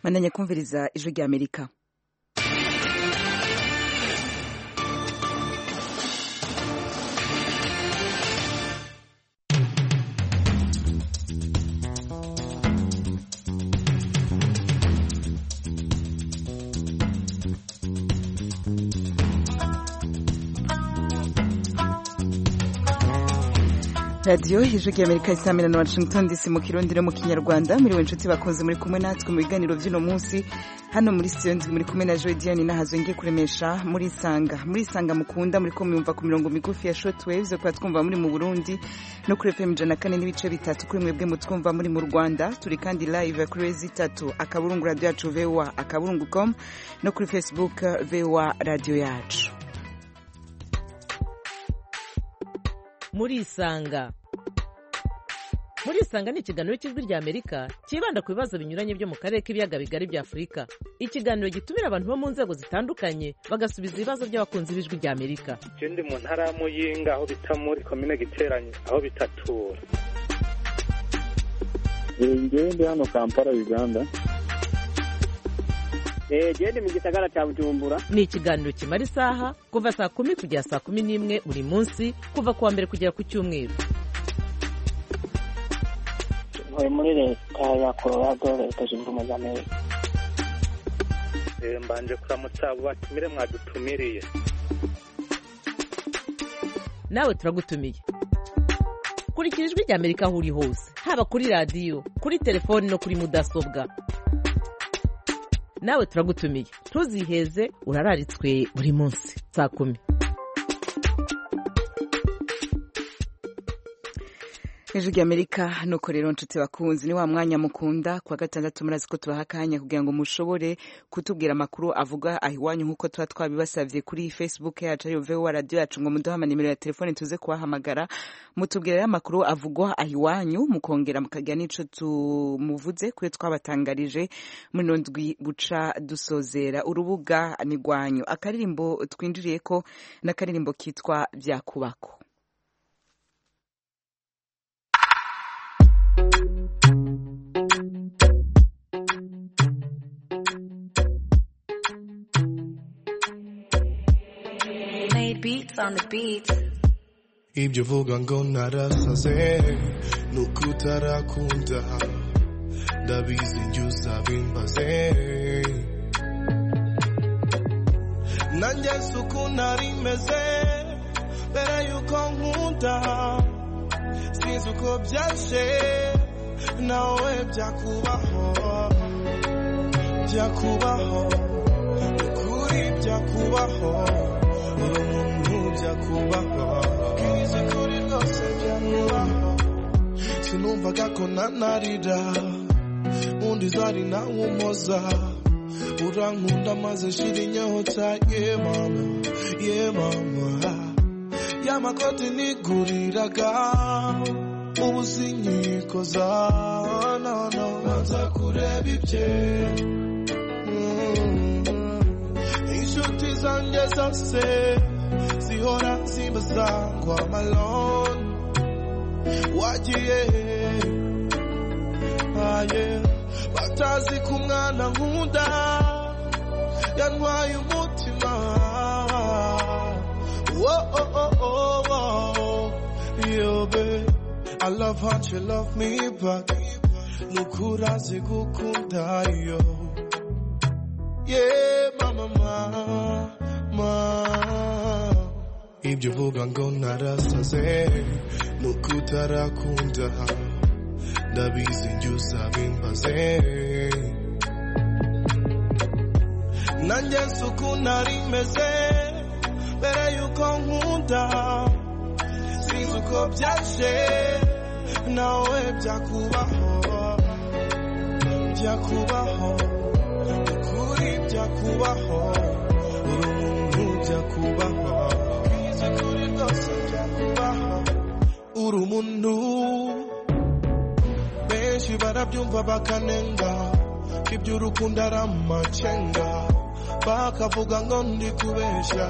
Mandanya kumviriza ijwi rya Amerika. Radio ijwi rya Amerika isamira na Washington DC mu Kirundi no mu Kinyarwanda. Muri inshuti bakunze muri kumwe natwe mu biganiro by'ino munsi hano muri studio muri kumwe na Joy Diane nahazo ngiye kuremesha muri sanga mukunda muri ko mwumva ku mirongo migufi ya shortwaves kwa twumva muri mu Burundi no kuri FM 104 n'ibice bitatu kuri mwebwe mutwumva muri mu Rwanda. Turi kandi live kuri Z3 akaburungu radio yacu VOA akaburungu.com no kuri Facebook VOA radio yacu. Murisanga ni ikiganiro cy'ijwi rya Amerika kibanda ku bibazo binyuranye byo mu karere k'ibiyaga bigari bya Afurika. Ikiganiro gitumira abantu bo mu nzego zitandukanye bagasubiza ibibazo by'abakunzi b'ijwi rya Amerika. Ndi mu ntara ya Muyinga aho bita muri commune Giteranye aho bitatura. Ndi hano Kampala Uganda. Gende mu gisagara cya Bujumbura. Ni ikiganiro kimara isaha kuva saa 10 kugera saa 11 buri munsi kuva kuwa mbere kugera ku cyumweru. Muri leta ya Colorado leta zunze ubumwe za Amerika. Mbanje kuramutsa abo batumire mwadutumiriye. Nawe turagutumiye. Kurikira ijwi rya Amerika aho uri hose, haba kuri radio, kuri telefone no kuri mudasobwa. Nawe turagutumiye. Tuziheze urararitswe buri munsi saa 10. Ijwi rya Amerika nuko rero nshuti bakunzi ni wa mwanya mukunda kwa gatandatu murazi ko tubaha akanya kugira ngo mushobore kutubwira amakuru avuga ahiwanyu nkuko tuba twabibasavye kuri Facebook yacu ariyo VOA radio yacu ngo muduhama nimero ya telefone tuze kubahamagara mutubwira amakuru avugwa ahiwanyu mukongera mukagira n'ico tumuvuze kuri twabatangarije muri ndwi buca dusozera urubuga nigwanyu. Akaririmbo twinjiriye ko n'akaririmbo kitwa Vyakubako. Beats on the beat. Ibyo vuga ngo narasaze nukutarakunda ndabizi njuza bimbaze nanjye suku narimeze mbere yuko nkunda sinzi uko byashe nawe byakubaho ukuri byakubaho kizi kuri rwose byakubaho sinumvaga ko nanarira undi zari nawe umoza urankunda maze shira inyota ye mama y'amakoti niguriraga ubu sinyikoza no nza kureba ibye inshuti zanjye zose zihora zimbaza ngo amalone wagiye batazi ku mwana nkunda yantwaye umutima yobe I love how you love me back nukurazi gukunda yo mama ibyo vuga ngo narasaze nukutarakunda ndabizi njuza bimbaze nanjye suku narimeze mbere yuko nkunda sinzi uko byashe nawe byakubaho ukuri byakubaho uri umuntu byakubaho kizi kuri rwose byakubaho uri umuntu benshi barabyumva bakanenga iby'urukundo ari amacenga bakavuga ngo ndi kubeshya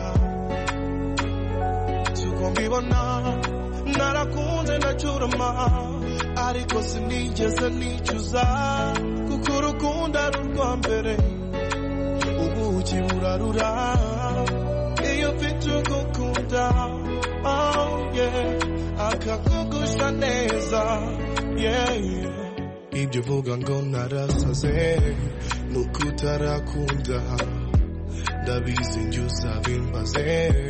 suko mbibona narakunze ndacyurama ariko sinigeze nicuza kuko urukundo ari urwa mbere ubuki burarura iyo mfite ugukunda oh yeah akakugusha neza yeah ibyo uvuga ngo narasaze nuko utarakunda ndabizi njye uzabimbaze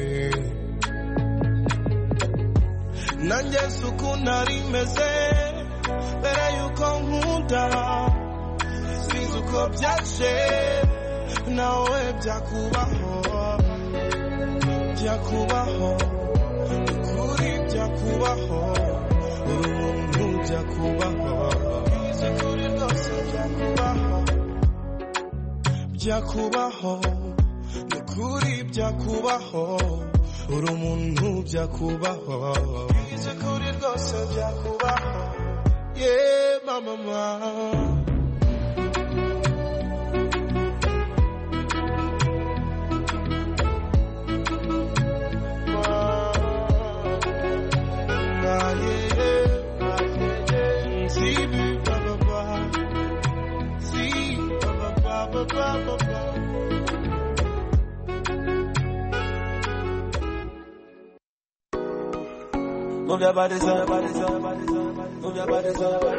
nanjye suku nari meze mbere yuko nkunda sinzi uko byaje nawe byakubaho ukuri byakubaho uri umuntu byakubaho izi kuri rwose byakubaho ukuri byakubaho uri umuntu byakubaho izi kuri rwose byakubaho yeah mama Move your body, move your body, move your body.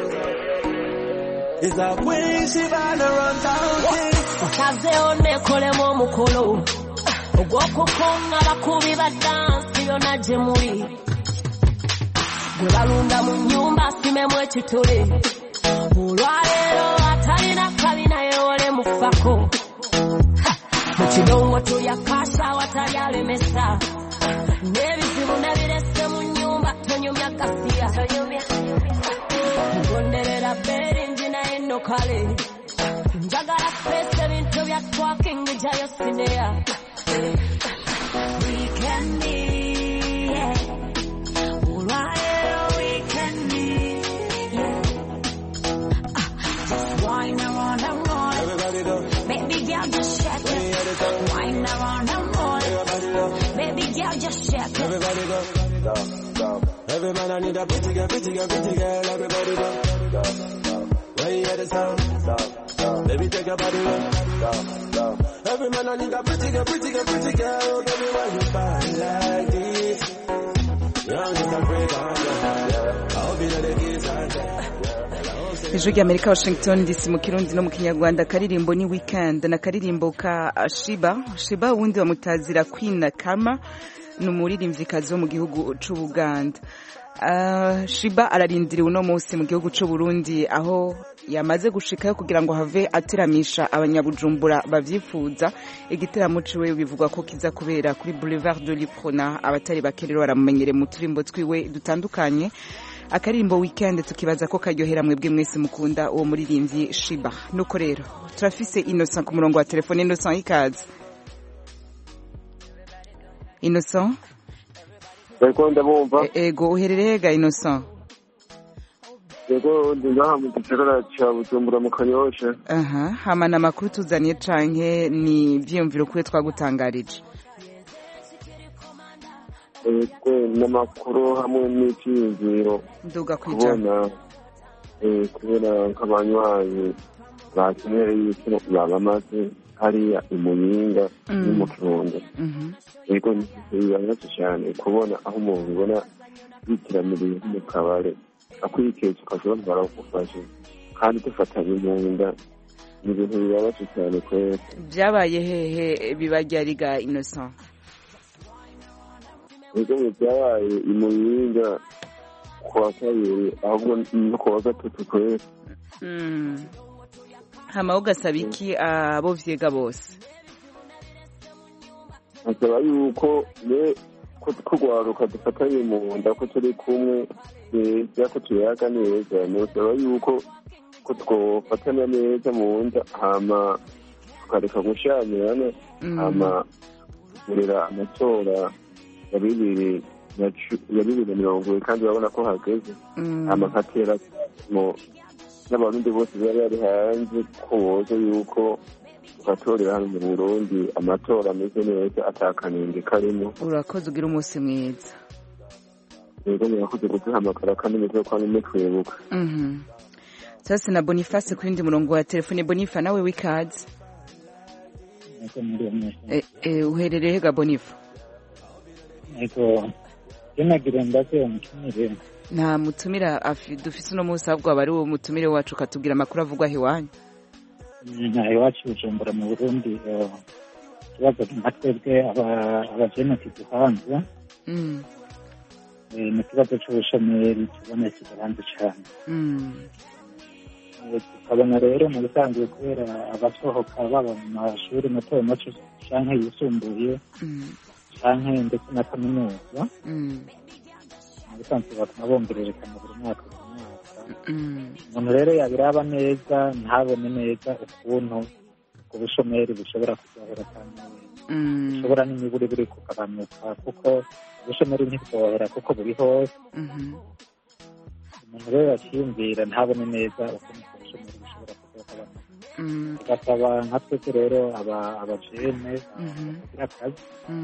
It's a queen, she wanna run down. Kaze one kole mo mukolo. Ogoko konga bakubi ba dance yo na jemuri. Gwebalunda mu nyumba simemwe kitole. Olwalero atalina kabina yole mufako. Mukidongo tuyakasha watayalemesa. Nebizibu nabirese mu nyumba tonyumya kasiya. Ngonderera beri njina eno kale. Njagala space ebintu bya twaking jayo sinea. We can be, yeah. Olwalero we can be, yeah. Just wine around and roll. Everybody do. Baby girl just shake it. Wine around and roll. Baby girl just shake it. Everybody go. Every man I need a pretty girl, everybody go. When you hear the sound, baby take your body up. Every man I need a pretty girl, baby why you find like this? Young just a break on you. I'll be the keys and Ijwi ry'Amerika Washington DC mu Kirundi no mu Kinyarwanda karirimbo ni Weekend na karirimbo ka Shiba wundi wamutazira Queen Kama n'umuririmvyikazi wo mu gihugu c'u Buganda. Shiba ararindiriwe uno munsi mu gihugu c'u Burundi aho yamaze gushikayo kugira ngo have ateramisha abanyabujumbura bavyifuza. Igiteramo ciwe bivugwa ko kiza kubera kuri Boulevard de l'Iprona. Abatari bakerero baramumenyere mu turimbo twiwe dutandukanye. Akarimbo Weekend tukibaza ko karyohera mwebwe mwese mukunda uwo muririmvyi Shiba. Nuko rero turafise Innocent ku murongo wa telefone. Innocent ikaze. Innocent Ego ndabumva. Ego uherereye ga Innocent? Ego ndaha mu gisagara ca Bujumbura mu Kanyosha. Hamana makuru tuzaniye canke ni vyiyumviro kuri twagutangarije? Ego n'amakuru hamwe n'ivyiyumviro. Nduga kwijana. Kubera nk'abanywanyi bakeneye yuko babamaze hariya imuyinga no mu Kirundo. Ego ntibibabaje cyane kubona aho umuntu ubona yitiramiriye mu kabare akwiketse ukashobora barakufashe kandi dufatanye mu nda ni ibintu bibabaje cyane kwese. Byabaye hehe bibajyariga Innocent? Ego byabaye imuyinga kwa kabiri ahubwo no kwa gatatu kwese. Hama ugasaba iki abo vyega bose? Asaba yuko ko kugwaruka dufatanye mu nda ko turi kumwe byako tuyaga neza. Nosaba yuko ko twofatanya neza mu nda hama tukareka gushamirana hama kurera amatora ya 2020 kandi babona ko hageze hama katera n'abarundi bose bari hanze ko boza yuko batorera hano mu Burundi amatora ameze neza atakanenge karimo. Urakoze ugira umunsi mwiza. rero murakoze kuduhamagara kandi muze kwanga mutwibuka. Sasa na Boniface ku yindi murongo wa telefone. Bonifa nawe wikaze. Uherereye ga Bonifa? Ego yenagira ndaze umutumire. Nta mutumira dufise uno munsi ahubwo aba ari uwo mutumire wacu katubwira amakuru avugwa iwanyu. Nta iwacu Bujumbura mu Burundi ikibazo twebwe abajeneti duhanze ni ikibazo cy'ubushomeri tubona kidahanze cyane. Tukabona rero mu bisanzwe kubera abasohoka baba mu mashuri mato mato canke yisumbuye canke ndetse na kaminuza mu bisanzwe batuma bongererekana buri mwaka umuntu rero yabiraba neza ntabone neza ukuntu ubushomeri bushobora kuzahera kandi bushobora n'imiburi buri kugabanuka kuko ubushomeri ntibwohera kuko buri hose. Umuntu rero yakiyumvira ntabone neza ukuntu ubushomeri bushobora kuzagabanuka. Tugasaba nka twese rero abajene bagira akazi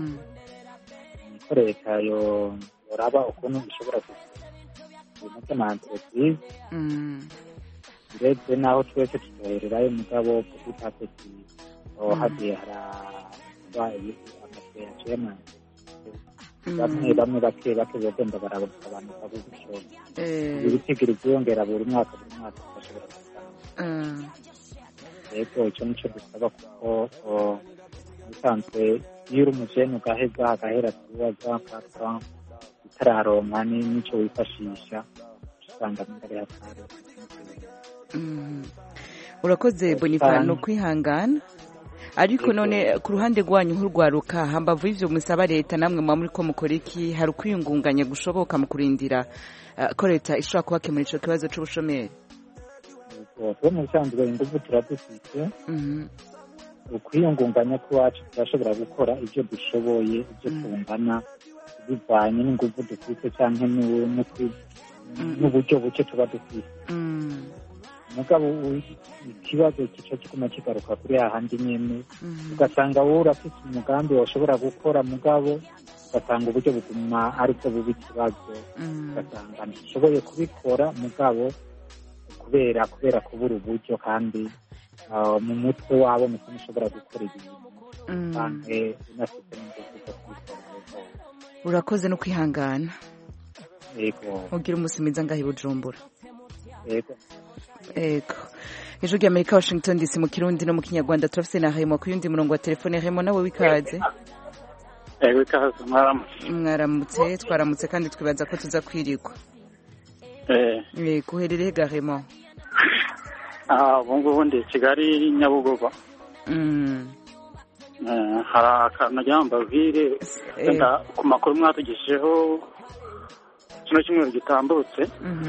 ko leta yoraba ukuntu bishobora kuza na entreprise ndetse naho twese tutohererayo mugabo kutapeti hagiye haraba amaseyachema bamwe bake bagenda barabanuka gutyo ibitigiri byongera buri mwaka bashobora kugana. Rero icyo nico dusaba kuko bisanzwe iyo uri umujene ugaheza agahera tubaza kaka utararonka n'icyo wifashisha usanga mbere hatari. Urakoze Bonifa no kwihangana ariko none ku ruhande rwanyu nk'urwaruka hambavu ivyo musaba leta namwe mwa muri ko mukora iki hari ukwiyungunganya gushoboka mu kurindira ko leta ishobora kubakemura ico kibazo c'ubushomeri? Mu bisanzwe ingufu turadufite ukwiyungunganya kwacu turashobora gukora ibyo dushoboye ibyo tungana bivanye n'ingufu dufite cyangwa n'uburyo buke tuba dufite. Mugabo ikibazo kico kiguma kigaruka kuri hahandi nyene ugasanga wowe urafite umugambi washobora gukora mugabo ugasanga uburyo buguma aribwo bubi ikibazo ugasanga ntishoboye kubikora mugabo kubera kubura uburyo kandi mu mutwe wabo mutima ushobora gukora ibintu kandi unafite n'ingufu zo kubikora. Urakoze no kwihangana. Yego ugira umunsi mwiza ngaho i Bujumbura. Yego Ijwi ry'Amerika Washington DC mu Kirundi no mu Kinyarwanda turafise na Hemo ku yundi murongo wa telefone. Hemo nawe wikaze. Wikaze mwaramutse twaramutse kandi twibaza ko tuza kwirikwa. Kuherereye ga Hemo? Bungu bundi Kigali Nyabugogo. Hari akantu ryambabwire wenda ku makuru mwatugisheho kino cyumweru gitambutse.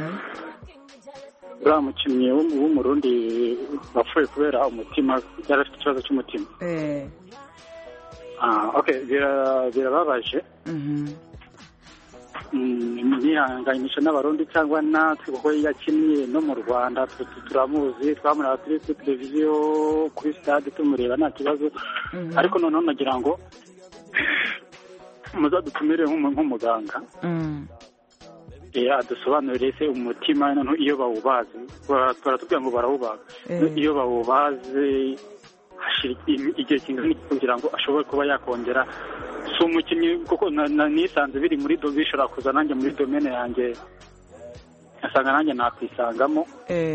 Uriya mukinnyi w'umurundi wapfuye kubera umutima yari afite ikibazo cy'umutima. Birababaje. Nihanganisha n'abarundi cyangwa natwe kuko yakinnye no mu Rwanda turamuzi twamureba kuri televiziyo kuri stade tumureba nta kibazo ariko noneho nagira ngo muzadutumire nk'umuganga adusobanurire se umutima noneho iyo bawubaze baratubwira ngo barawubaga iyo bawubaze hashira igihe kingana kugira ngo ashobore kuba yakongera si umukinnyi kuko nisanze biri muri bishobora kuza nanjye muri domene yanjye asanga nanjye nakwisangamo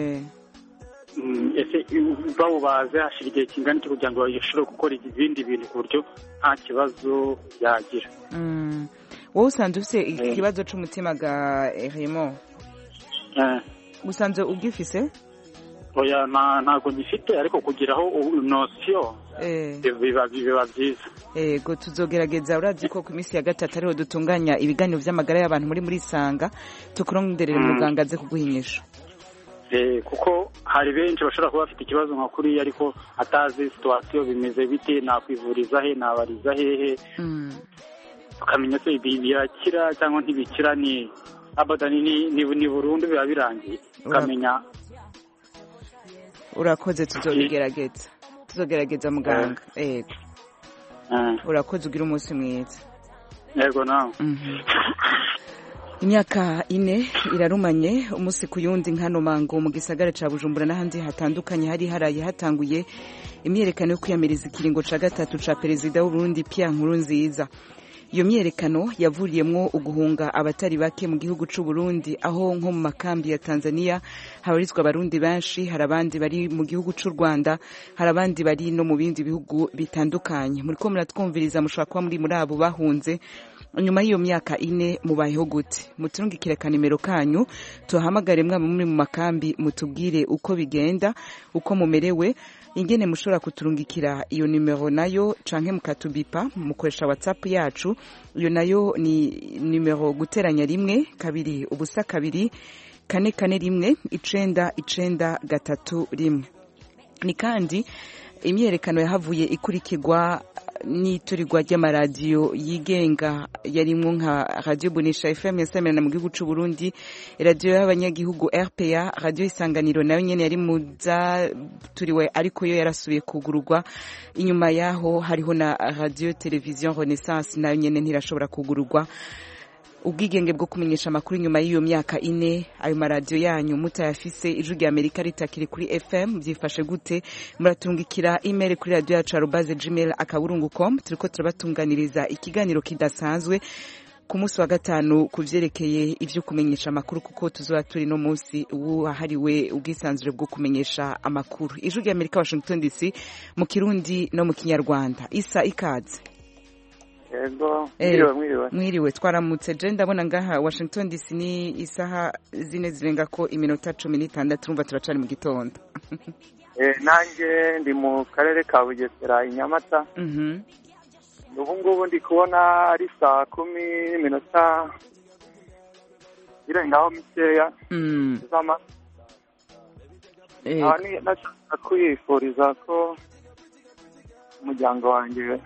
ese bawubaze hashira igihe kingana kugira ngo bashobore gukora ibindi bintu ku buryo nta kibazo yagira. Wowe usanzwe ufite ikibazo cy'umutima ga Raymond? Usanzwe ugifise? Oya ntago ngifite ariko kugiraho nosiyo biba byiza. Yego tuzogerageza urazi ko ku minsi ya gatatu ariho dutunganya ibiganiro by'amagara y'abantu muri Sanga tukuronderera muganga aze kuguhinyisha. Kuko hari benshi bashobora kuba bafite ikibazo nka kuriya ariko atazi situwasiyo bimeze bite nakwivuriza he nabariza hehe ukamenya se birakira cyangwa ntibikira ni abadani ni burundu biba birangiye ukamenya. Urakoze tuzogerageza muganga. Yego urakoze ugira umunsi mwiza. Yego nawe. Imyaka ine irarumanye umunsi ku yundi nkano mango mu gisagara ca Bujumbura n'ahandi hatandukanye hari haraye hatanguye imyerekano yo kwiyamiriza ikiringo ca gatatu ca perezida w'u Burundi Pierre Nkurunziza. Iyo myerekano yavuriyemwo uguhunga abatari bake mu gihugu c'u Burundi, aho nko mu makambi ya Tanzania habarizwa abarundi benshi, hari abandi bari mu gihugu c'u Rwanda, hari abandi bari no mu bindi bihugu bitandukanye. Muriko muratwumviriza mushobora kuba muri abo bahunze. Nyuma y'iyo myaka ine mubayeho gute? Muturungikire kanimero kanyu tuhamagare mwa muri mu makambi mutubwire uko bigenda, uko mumerewe, ingene mushobora kuturungikira iyo nimero nayo canke mukatubipa mukoresha WhatsApp yacu. Iyo nayo ni nimero guteranya 1 2 ubusa 2 4 4 1 9 9 3 ni kandi imyerekano yahavuye ikurikirwa n'iturirwa ry'amaradiyo yigenga yarimwo nka Radio Bonesha FM yasemerana mu gihugu c'u Burundi, radio y'abanyagihugu RPA, radio Isanganiro nayo nyene yari muza turiwe ariko yo yarasubiye kugururwa. Inyuma yaho hariho na Radio Television Renaissance nayo nyene ntirashobora kugururwa. Ubwigenge bwo kumenyesha amakuru inyuma y'iyo myaka ine, ayo maradiyo yanyu mutayafise, Ijwi rya Amerika ritakiri kuri FM, byifashe gute? Muratungikira email kuri radio yacu @gmail.com. Turiko turabatunganiriza ikiganiro kidasanzwe ku munsi wa gatanu kuvyerekeye ivyo kumenyesha amakuru, kuko tuzoba turi no munsi wahariwe ubwisanzure bwo kumenyesha amakuru. Ijwi rya Amerika, Washington DC, mu Kirundi no mu Kinyarwanda. Isa ikaze. Ego, mwiriwe twaramutse. Je ndabona ngaha Washington DC ni isaha 4 zirenga ko iminota 16, turumva turacari mu gitondo. Nanjye ndi mu karere ka Bugesera Inyamata. Ubu ngubu ndi kubona ari saa 10 n'iminota irengaho mikeya. Zama. Nashaka kwifuriza ko umuryango wanjye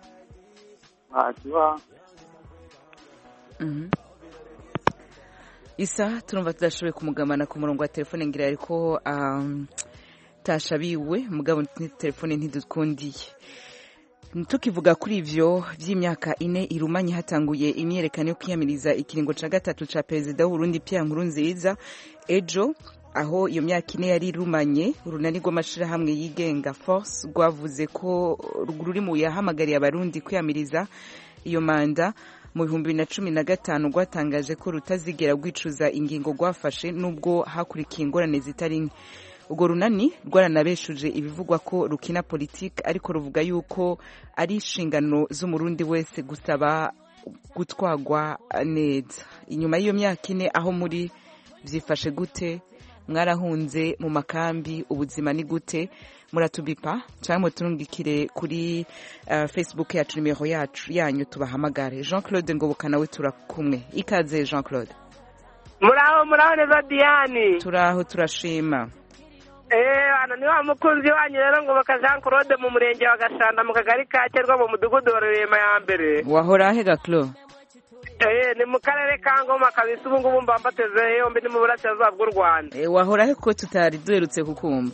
Isa turumva tudashoboye kumugamana ku murongo wa telefone, ngira ariko tashabiwe mugabo telefone ntidukundiye. Tukivuga kuri ivyo vy'imyaka ine irumanye hatanguye imyerekano yo kwiyamiriza ikiringo ca gatatu ca perezida w'u Burundi Pierre Nkurunziza. Ejo aho iyo myaka ine yari rumanye, urunani rw'amashirahamwe yigenga Force rwavuze ko ruri mu yahamagariye abarundi kwiyamiriza iyo manda mu 2015, rwatangaje ko rutazigera rwicuza ingingo rwafashe nubwo hakurikiye ingorane zitari nke. Urwo runani rwaranabeshuje ibivugwa ko rukina politike, ariko ruvuga yuko ari inshingano z'umurundi wese gusaba gutwagwa neza. Inyuma y'iyo myaka ine aho muri vyifashe gute? Mwarahunze mu makambi, ubuzima ni gute? Muratubipa cyangwa muturungikire kuri Facebook yacu, nimero yacu yanyu tubahamagare. Jean-Claude Ngoboka nawe turakumwe. Ikaze Jean-Claude. Muraho neza Diane. Turaho turashima. Ana ni wa mukunzi wanyu rero Ngoboka Jean-Claude mu murenge wa Gashanda mu kagari ka Kerwa mu mudugudu wa Rurema ya mbere. Wahora he Gaklo? Ni mu karere ka Ngoma kabisa, ubu ngubu mbateze yombi ni mu burasirazuba bw'u Rwanda. Wahora he ko tutari duherutse kukumva?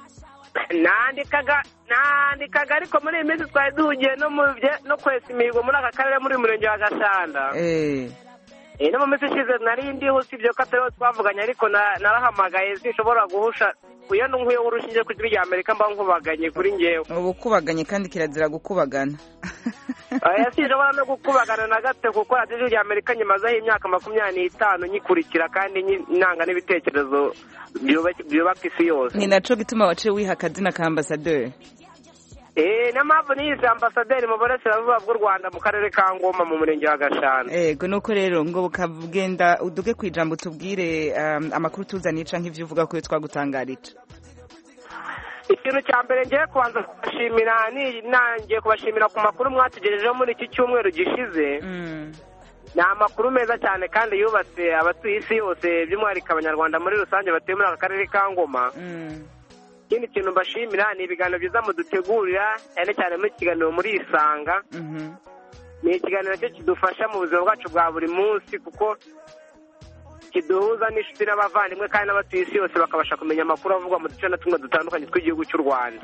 Nandikaga ariko muri iyi minsi twari duhugiye no kwesa imihigo muri aka karere muri murenge wa Gashanda. No mu minsi ishize nari ndiho, usibye ko atariho twavuganye, ariko narahamagaye sinshobora guhusha iyo nkwiye urushinge ku Ijwi rya Amerika mba nkubaganye kuri ngewe. Ubu kubaganye kandi kirazira gukubagana. Sinshobora no gukubagana na gato, kuko Ijwi rya Amerika nyimazeho imyaka 25 nyikurikira kandi nanga n'ibitekerezo byubaka isi yose. Ni naco gituma wace wiha akazina ka ambassadeur. N'amapfu niyise ambasaderi mu burasirazuba bw'u Rwanda mu karere ka Ngoma mu murenge wa Gashanda. Ego nuko rero ngo bukagenda uduge kwijambo tubwire amakuru tuzaniye canke ivyo uvuga ko twagutangarije. Ikintu cya mbere ngiye kubanza kubashimira, nangiye kubashimira ku makuru mwatugejejeho muri iki cyumweru gishize. Ni amakuru meza cyane kandi yubatse abatuye isi yose, by'umwihariko abanyarwanda muri rusange batuye muri aka karere ka Ngoma. Ikindi kintu mbashimira ni ibiganiro byiza mudutegurira, cyane cyane muri kiganiro muri Isanga. Ni ikiganiro cyo kidufasha mu buzima bwacu bwa buri munsi, kuko kiduhuza n'inshuti n'abavandimwe kandi n'abatuye isi yose bakabasha kumenya amakuru avugwa mu duce na tumwe dutandukanye tw'igihugu cy'u Rwanda.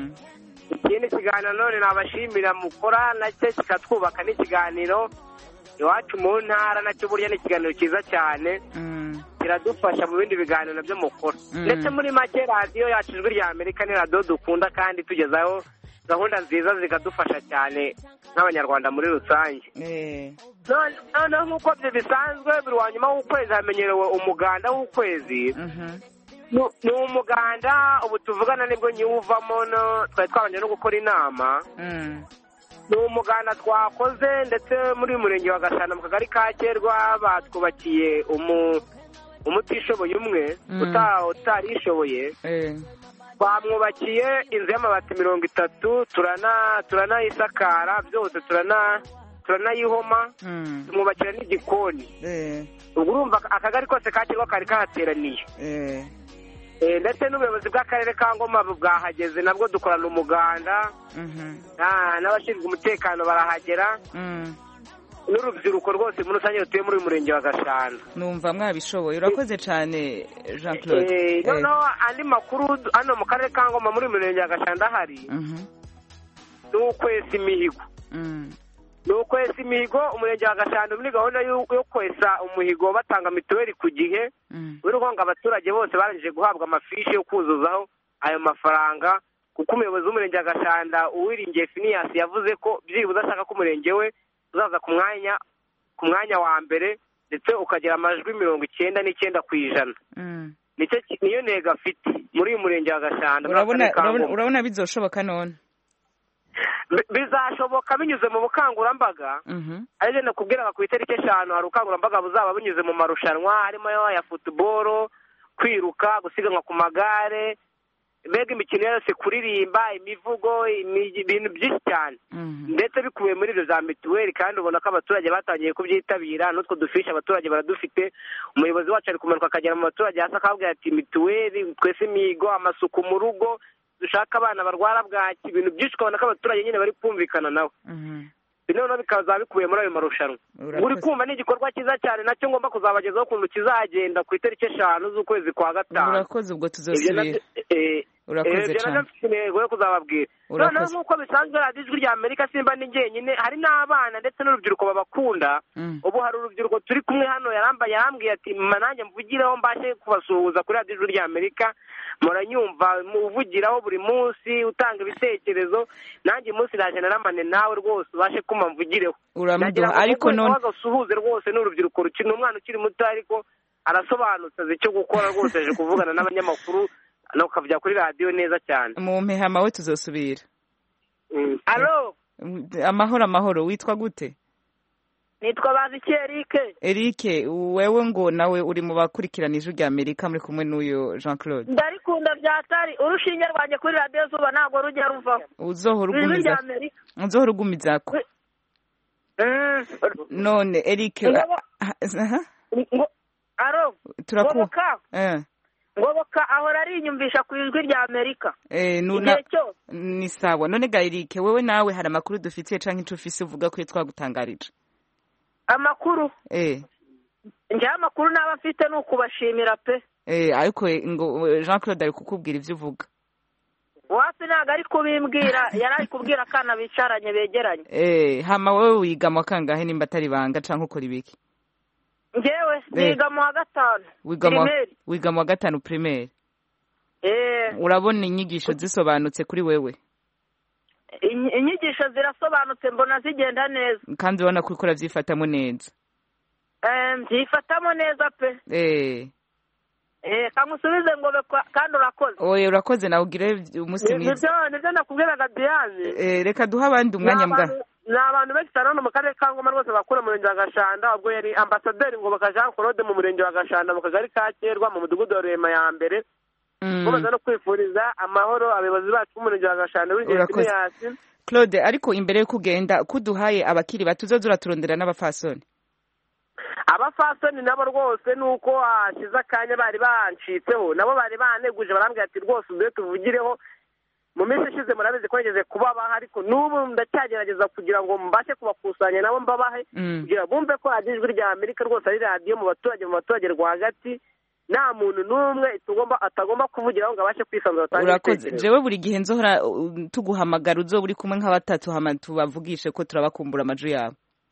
Ikindi kiganiro none nabashimira mukora nacyo kikatwubaka, n'ikiganiro iwacu mu ntara nacyo burya ni ikiganiro cyiza cyane kiradufasha mu bindi biganiro nabyo mukora ndetse muri make radiyo yacu ijwi rya Amerika ni radiyo dukunda kandi tugezaho gahunda nziza zikadufasha cyane nk'abanyarwanda muri rusange. Noneho nk'uko bisanzwe buri wa nyuma w'ukwezi hamenyerewe umuganda w'ukwezi. Ni umuganda ubu tuvugana nibwo nyiwuvamo twari twabanje no gukora inama. Ni umuganda twakoze ndetse muri murenge wa Gashanda mu kagari ka Kerwa batwubakiye umutishoboye umwe utarishoboye. Twamwubakiye inzu y'amabati 30 turanayisakara byose turanayihoma tumwubakira n'igikoni. Ubwo urumva akagari kose ka Kerwa kari kahateraniye. Ndetse n'ubuyobozi bw'akarere ka Ngoma bwahageze nabwo dukorana umuganda n'abashinzwe umutekano barahagera n'urubyiruko rwose muri rusange rutuye muri uyu murenge wa Gashanda. Numva mwabishoboye. Urakoze cyane Jean Claude. Noneho andi makuru hano mu karere ka Ngoma muri murenge wa Gashanda hari ni ukwesa imihigo. Ni ukwesa imihigo umurenge wa Gashanda muri gahunda yo kwesa umuhigo batanga mituweli ku gihe. Urumva ngo abaturage bose barangije guhabwa amafishi yo kuzuzaho ayo mafaranga kuko umuyobozi w'umurenge wa Gashanda Uwiringiye Phineas yavuze ko byibuze ashaka ko umurenge we uzaza ku mwanya wa mbere ndetse ukagira amajwi 99%. Niyo ntego afite muri uyu murenge wa Gashanda. Urabona bizoshoboka none? Bizashoboka binyuze mu bukangurambaga. Ariko nakubwira ku itariki 5 hari ubukangurambaga buzaba binyuze mu marushanwa harimo ya football, kwiruka, gusiganwa ku magare, mbega imikino yose, kuririmba, imivugo, ibintu byinshi cyane. Ndetse bikubiye muri ibyo za mituweli kandi ubona ko abaturage batangiye kubyitabira n'utwo dufisha abaturage baradufite. Umuyobozi wacu ari kumanuka akagera mu baturage hasi akababwira ati mituweli, twese imihigo, amasuku mu rugo, dushaka abana barwara bwaki, ibintu byinshi ukabona ko abaturage nyine bari kumvikana nawe. Noneho bikaza bikubiye muri ayo marushanwa. Uri kumva ni igikorwa cyiza cyane nacyo ngomba kuzabagezaho ukuntu kizagenda ku itariki 5 z'ukwezi kwa gatanu. Urakoze ubwo tuzosubira. Urakoze cyane. Intego yo kuzababwira. Noneho nk'uko bisanzwe radiyo ijwi rya Amerika simba ni njyenyine, hari n'abana ndetse n'urubyiruko babakunda. Ubu hari urubyiruko turi kumwe hano yarambwiye ati nanjye mvugireho mbashe kubasuhuza kuri radiyo ijwi rya Amerika. Muranyumva muvugiraho buri munsi utanga ibitekerezo, nanjye umunsi naje naramane nawe rwose ubashe kuma mvugireho. Uramuduha ariko none bagasuhuze rwose n'urubyiruko rukiri umwana ukiri muto ariko arasobanutse icyo gukora rwose aje kuvugana n'abanyamakuru no kavya kuri radio neza cyane. Mu mpehama we tuzosubira. Allo amahoro witwa gute? Nitwa Baziki Eric. Wewe ngo nawe uri mu bakurikiranije rya Amerika muri kumwe n'uyo Jean Claude? Ndarikunda byatari urushinge rwanje kuri radio Zuba ntago rujya ruvaho. Uzohora ugumiza ko. None Eric Turakuka. Ngoboka ahora ari inyumvisha ku ijwi rya Amerika. Ni sawa. None ga Eric wewe nawe hari amakuru dufitiye canke ico ufise uvuga ko twagutangarije? Amakuru njye amakuru n'abafite ni ukubashimira pe. Ariko ngo Jean Claude ari kukubwira ivyo uvuga. Wapi ntago ari kubimbwira, yari ari kubwira akana bicaranye begeranye. Hama wewe wiga mu kangahe nimba atari banga canke ukora ibiki? Ngewe niga mu wa 5 wiga mu wa 5 primaire. Urabona inyigisho zisobanutse kuri wewe? Inyigisho zirasobanutse mbona zigenda neza kandi ubona ko ukora vyifatamo neza. Vyifatamo neza pe. Kamusubize ngo kandi urakoze. Oye urakoze nawe ugire umunsi mwiza. Nivyo nakubwiraga Diane. Reka duha abandi umwanya mbwa. N'abantu benshi cyane mu karere ka Ngoma rwose bakura mu murenge wa Gashanda, ubwo yari ambasaderi ngo bakaja Claude mu murenge wa Gashanda mu kagari ka Kerwa mu mudugudu wa Rema ya mbere. Mubaza no kwifuriza amahoro abayobozi bacu mu murenge wa Gashanda w'Igihe Claude. Ariko imbere yo kugenda kuduhaye abakiri batuzozura turondera n'abafasoni. Abafasoni nabo rwose nuko hashize akanya bari bancitseho, nabo bari baneguje barambwira ati rwose uze tuvugireho. Mu minsi ishize murabizi ko yageze kubabaha ariko n'ubu ndacyagerageza kugira ngo mbashe kubakusanya nabo mbabahe kugira bumve ko ijwi rya Amerika rwose ari radio mu baturage rwagati, nta muntu n'umwe atagomba kuvugiraho ngo abashe kwisanzura. Urakoze. Jewe buri gihe nzohora tuguhamagara uzo buri kumwe nka batatu hama tubavugishe ko turabakumbura amajwi yabo.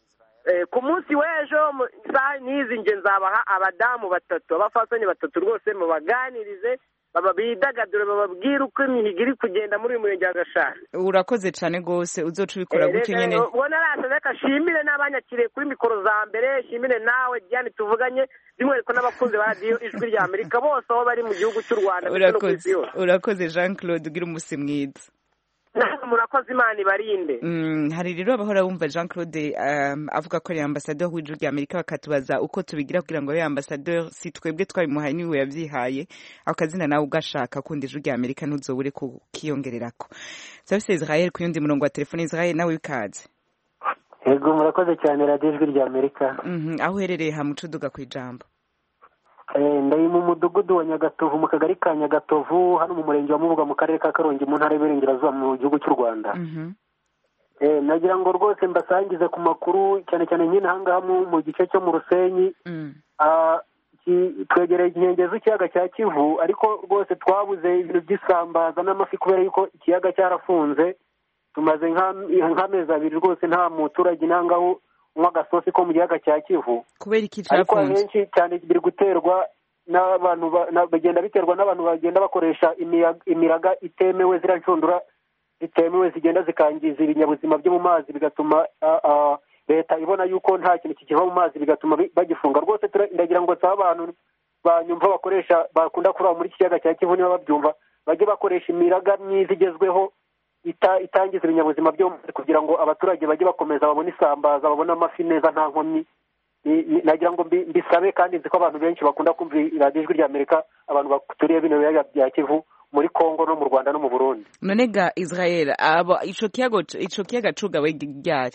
ku munsi w'ejo isaha n'izi nge nzabaha abadamu 3 abafasoni 3 rwose mubaganirize bidagadure bababwira uko imihigo iri kugenda muri uyu murenge wa Gashari. Urakoze cyane rwose uzoca ubikora gutyo nyene. Ubona arashaje kashimire n'abanyakiriye kuri mikoro za mbere, shimire nawe Diane tuvuganye by'umwihariko n'abakunzi ba radio Ijwi rya Amerika bose aho bari mu gihugu cy'u Rwanda. Urakoze Jean Claude ugira umusi mwiza. Murakoze Imana ibarinde. Hari rero abahora bumva Jean Claude avuga ko ari ambassadeur w'Ijwi rya Amerika bakatubaza uko tubigira kugira ngo abe ambassadeur si twebwe twabimuhaye niwe yavyihaye akazina nawe ugashaka kundi Ijwi rya Amerika ntuzobure kukiyongererako. Service Israel ku yundi murongo wa telefone. Israel nawe wikaze. Yego murakoze cyane radio Ijwi rya Amerika. Aho herereye hamucuduga ku ijambo. Ndayi mu mudugudu wa Nyagatovu mu kagari ka Nyagatovu hano mu murenge wa Mubuga mu karere ka Karongi mu ntara y'Iburengerazuba mu gihugu cy'u Rwanda. Nagira ngo rwose mbasangize ku makuru cyane cyane nyine ahangaha mu gice cyo mu Rusenyi. Twegereye inkengero z'ikiyaga cya Kivu ariko rwose twabuze ibintu by'isambaza n'amafi kubera yuko ikiyaga cyarafunze. Tumaze nk'amezi 2 rwose nta muturage nangaho agasosi ko mu gihugu cya Kivu kubera iki cyafunze. Ariko benshi cyane biri guterwa n'abantu bagenda biterwa n'abantu bagenda bakoresha imiraga itemewe ziracundura zitemewe zigenda zikangiza ibinyabuzima byo mu mazi bigatuma leta ibona yuko nta kintu kikiva mu mazi bigatuma bagifunga. Rwose ndagira ngo abantu banyumva bakoresha bakunda kuraba muri kiyaga cya Kivu niba babyumva bajye bakoresha imiraga myiza igezweho itangiza ibinyabuzima byo kugira ngo abaturage bajye bakomeza babone isambaza babone amafi neza nta nkomyi. Nagira ngo mbisabe kandi nzi ko abantu benshi bakunda kumva radio Ijwi rya Amerika abantu baturiye bino biyaga bya Kivu muri Kongo no mu Rwanda no mu Burundi. None ga Israel ico kiyaga cugawe ryari?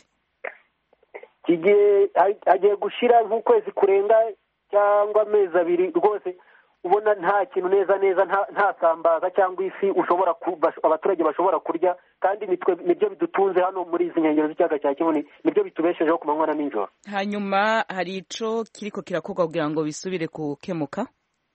Agiye gushira nk'ukwezi kurenga cyangwa amezi 2 rwose ubona nta kintu neza nta sambaza cyangwa ifi ushobora abaturage bashobora kurya kandi nibyo bidutunze hano muri izi nkengero z'ikiyaga cya Kivu nibyo bitubeshejeho ku manywa na nijoro. Hanyuma hari ico kiriko kirakorwa kugira ngo bisubire kukemuka?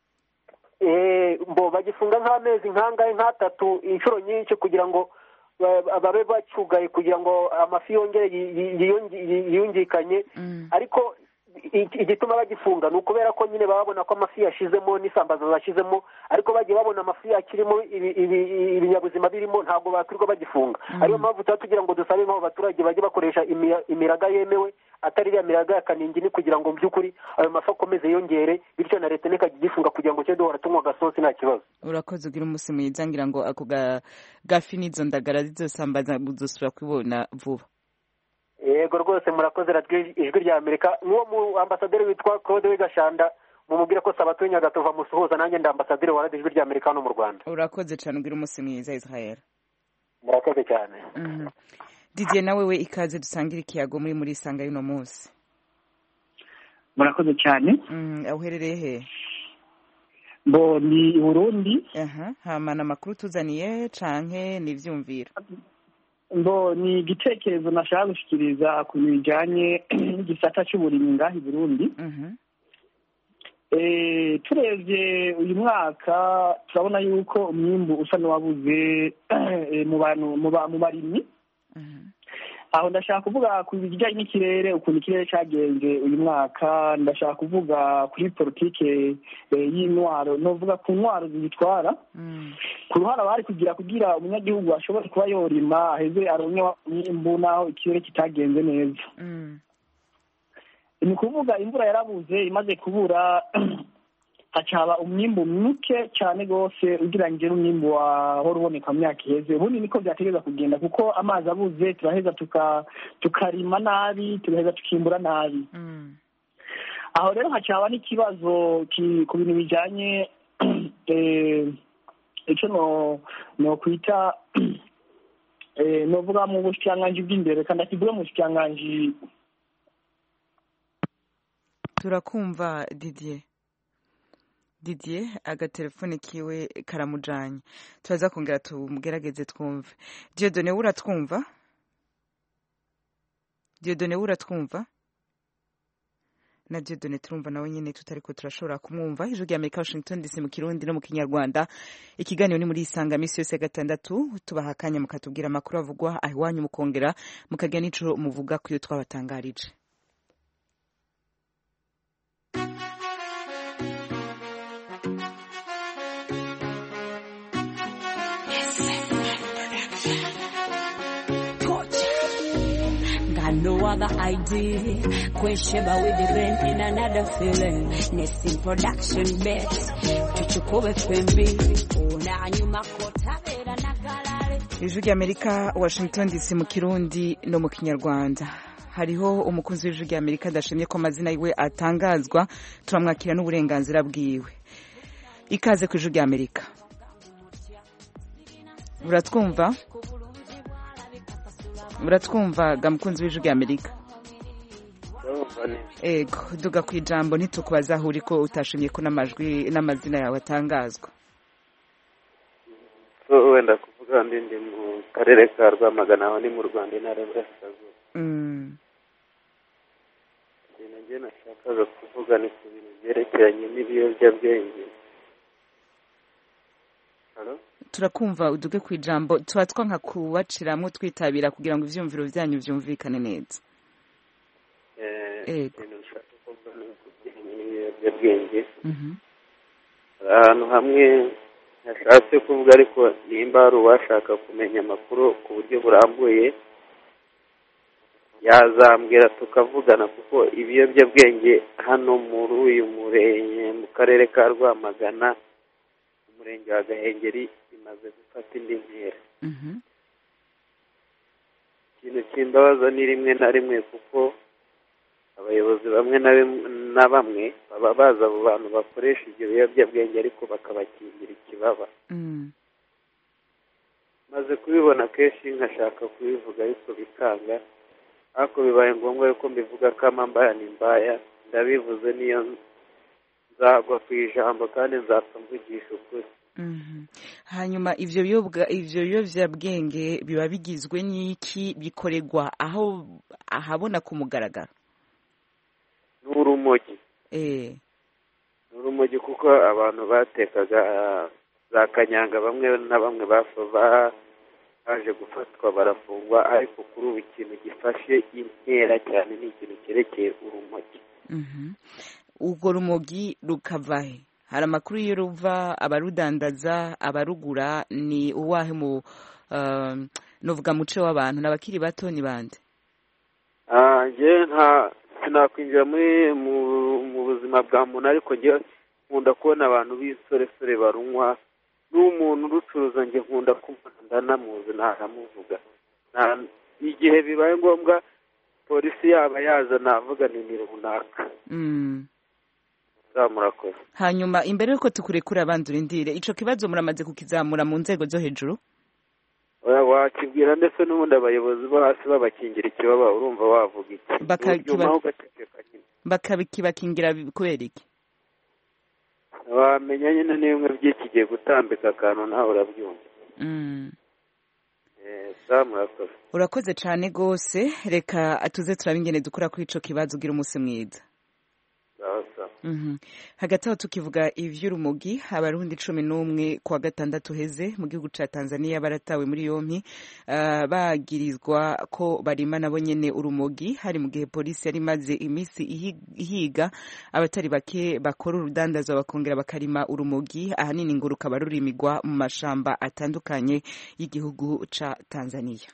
Bagifunga nk'amezi nkangahe nk'atatu inshuro nyinshi kugira ngo babe bacugaye kugira ngo amafi yongere yiyungikanye ariko igituma bagifunga ni ukubera ko nyine babona ko amafi yashizemo n'isambaza zashizemo ariko bagiye babona amafi akirimo ibinyabuzima birimo ntabwo bakwirirwa bagifunga. Ariyo mpamvu tugira ngo dusabe nk'abo baturage bajye bakoresha imiraga yemewe atari iriya miraga ya kaningini kugira ngo mu by'ukuri ayo mafi akomeze yongere bityo na leta nikagifunga kugira ngo cyo duhora tunywa agasosi nta kibazo. Urakoze ugira umunsi mwiza ngira ngo ako gafi n'izo ndagara zizosambaza muzosubira kubibona vuba. Yego rwose murakoze radio Ijwi rya Amerika. N'uwo mu ambasaderi witwa Claude Wigashanda mumubwire ko Sabato Nyagatovu musuhuza nanjye nda ambasaderi wa radio Ijwi rya Amerika no mu Rwanda. Urakoze cyane ugira umunsi mwiza Israel. Murakoze cyane. Didier nawe we ikaze dusangira ikiyago muri isanga y'uno munsi. Murakoze cyane. Uherereye he? Ni Burundi. Hamana makuru tuzaniye canke nivyumvira. Ni igitekerezo nashaka gushikiriza ku bijanye n'igisata cy'uburimyi ngaho i Burundi. Turebye uyu mwaka turabona yuko umwimbu usa n'uwabuze mu barimyi. Aho ndashaka kuvuga ku bijyanye n'ikirere ukuntu ikirere cyagenze uyu mwaka, ndashaka kuvuga kuri politike y'intwaro, novuga ku ntwaro zibitwara ku ruhara bari kugira umunyagihugu ashobore kuba yorima aheze aronke umwimbu naho ikirere kitagenze neza. Ni kuvuga imvura yarabuze, imaze kubura hacaba umwimbu muke cyane gose ugereranyije n'umwimbu wahora uboneka mu myaka iheze. Ubundi niko byategereza kugenda kuko amazi abuze turaheza tukarima nabi, turaheza tukimbura nabi. Aho rero hacaba n'ikibazo ku bintu bijanye icyo no kwita novuga mu bushikiranganji bw'imbere kandi akivuga mu bushikiranganji. Turakumva Didier agatelefone kiwe karamujanye, turaza kongera tumugerageze twumve. Dieudonné uratwumva? Na Dieudonné turumva nawe nyene tutariko turashobora kumwumva. Ijwi rya Amerika Washington DC mu Kirundi no mu Kinyarwanda. Ikiganiro ni muri isanga misi yose gatandatu tubaha akanya mukatubwira amakuru avugwa aho iwanyu mukongera mukagira n'ico muvuga kuyo twabatangarije. and no other ID. Kwesheba with the rain in another feeling. Nesting production bet. Tuchukue pembe. Una nyuma kota vera na galare. Ijwi ry'Amerika Washington DC mu Kirundi no mu Kinyarwanda. Hariho umukunzi w'Ijwi ry'Amerika adashimye ko amazina yiwe atangazwa, turamwakira n'uburenganzira bwiwe. Ikaze ku Ijwi ry'Amerika. Uratwumva? Uratwumva gamukunzi w'Ijwi ry'Amerika? Ego, duga ku ijambo ntitukubaza aho uriko utashimye ko n'amajwi n'amazina yawe atangazwa. So wenda kuvuga ndi mu karere ka Rwamagana aho ni mu Rwanda intara y'Iburasirazuba. Njye nashakaga kuvuga ni ku bintu byerekeranye n'ibiyobyabwenge. Hello? Turakumva uduge ku ijambo tubatwa nka kubaciramwo twitabira kugira ngo ivyumviro vyanyu vyumvikane neza. Ibintu nshaka kuvuga ni ibiyobyabwenge. Ahantu hamwe nashatse kuvuga ariko nimba hari uwashaka kumenya amakuru ku buryo burambuye yazambwira tukavugana kuko ibiyobyabwenge hano muri uyu murenge mu karere ka Rwamagana umurenge wa Gahengeri bimaze gufata indi ntera. Ikintu kimbabaza ni rimwe na rimwe kuko abayobozi bamwe na bamwe baba baza abo bantu bakoresha ibyo biyobyabwenge ariko bakabakingira ikibaba. Maze kubibona kenshi nkashaka kubivuga ariko bikanga, ariko bibaye ngombwa yuko mbivuga kama mbaya ni mbaya, ndabivuze niyo nzagwa ku ijambo kandi nzapfa mvugisha ukuri. Hanyuma ivyo biyobyabwenge biba bigizwe n'iki, bikoregwa aho ahabona ku mugaragaro? N'urumogi. N'urumogi kuko abantu batekaga za kanyanga bamwe na bamwe baje gufatwa barafungwa, ariko kuri ubu ikintu gifashe intera cyane ni ikintu cyerekeye urumogi. Urwo rumogi rukavahe? Hari amakuru y'uruva, abarudandaza, abarugura ni uwahe mu novuga muce w'abantu n'abakiri bato ni bande? Nje sinakwinjira mu buzima bwa muntu, ariko nje nkunda kubona abantu b'isoresore barunywa, n'umuntu urucuruza nje nkunda kumva ndanamuzi naramuvuga. Igihe bibaye ngombwa polisi yaba yaza navuga ni runaka. Murakoze. Hanyuma imbere yuko tukurekura abandura indire, ico kibazo muramaze kukizamura mu nzego zo hejuru? Wakibwira ndetse n'ubundi abayobozi bo hasi babakingira ikibaba, urumva wavuga iki? Bakabikibakingira kubera iki? Wamenya nyine n'imwe by'ikigiye gutambika akantu nawe urabyumva. Murakoze. Urakoze cyane gose, reka atuze turabingene dukora kuri ico kibazo, ugira umunsi mwiza. Hagati aho tukivuga ivy'urumogi, abarundi 11 kwa gatandatu heze mu gihugu ca Tanzania baratawe muri yompi bagirizwa ko barima nabo nyene urumogi, hari mu gihe polisi yari maze imisi ihiga abatari bake bakora urudandazwa bakongera bakarima urumogi, ahanini ngo rukaba rurimigwa mu mashamba atandukanye y'igihugu ca Tanzania.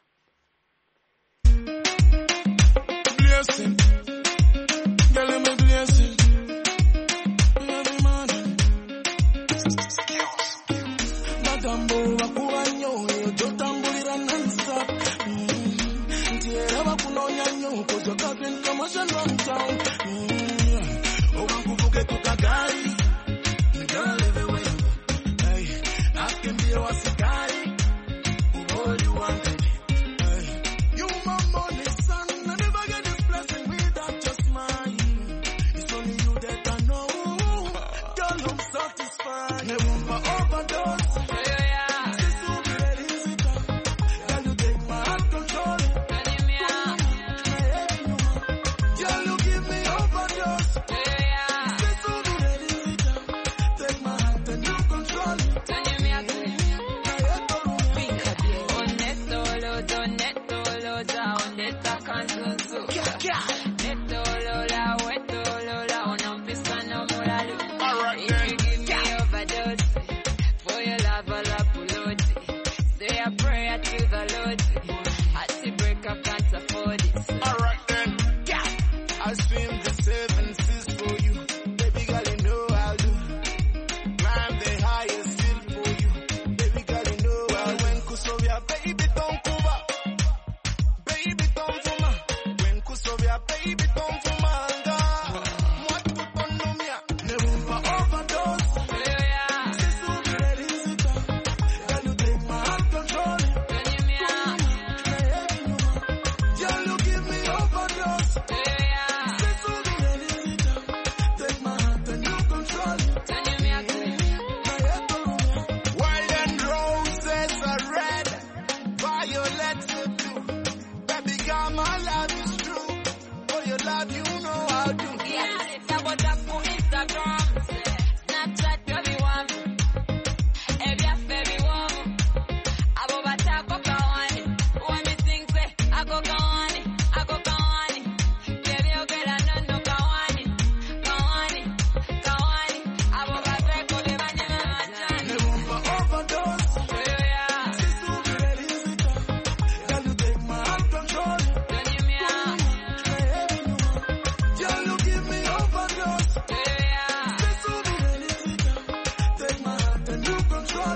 and you control.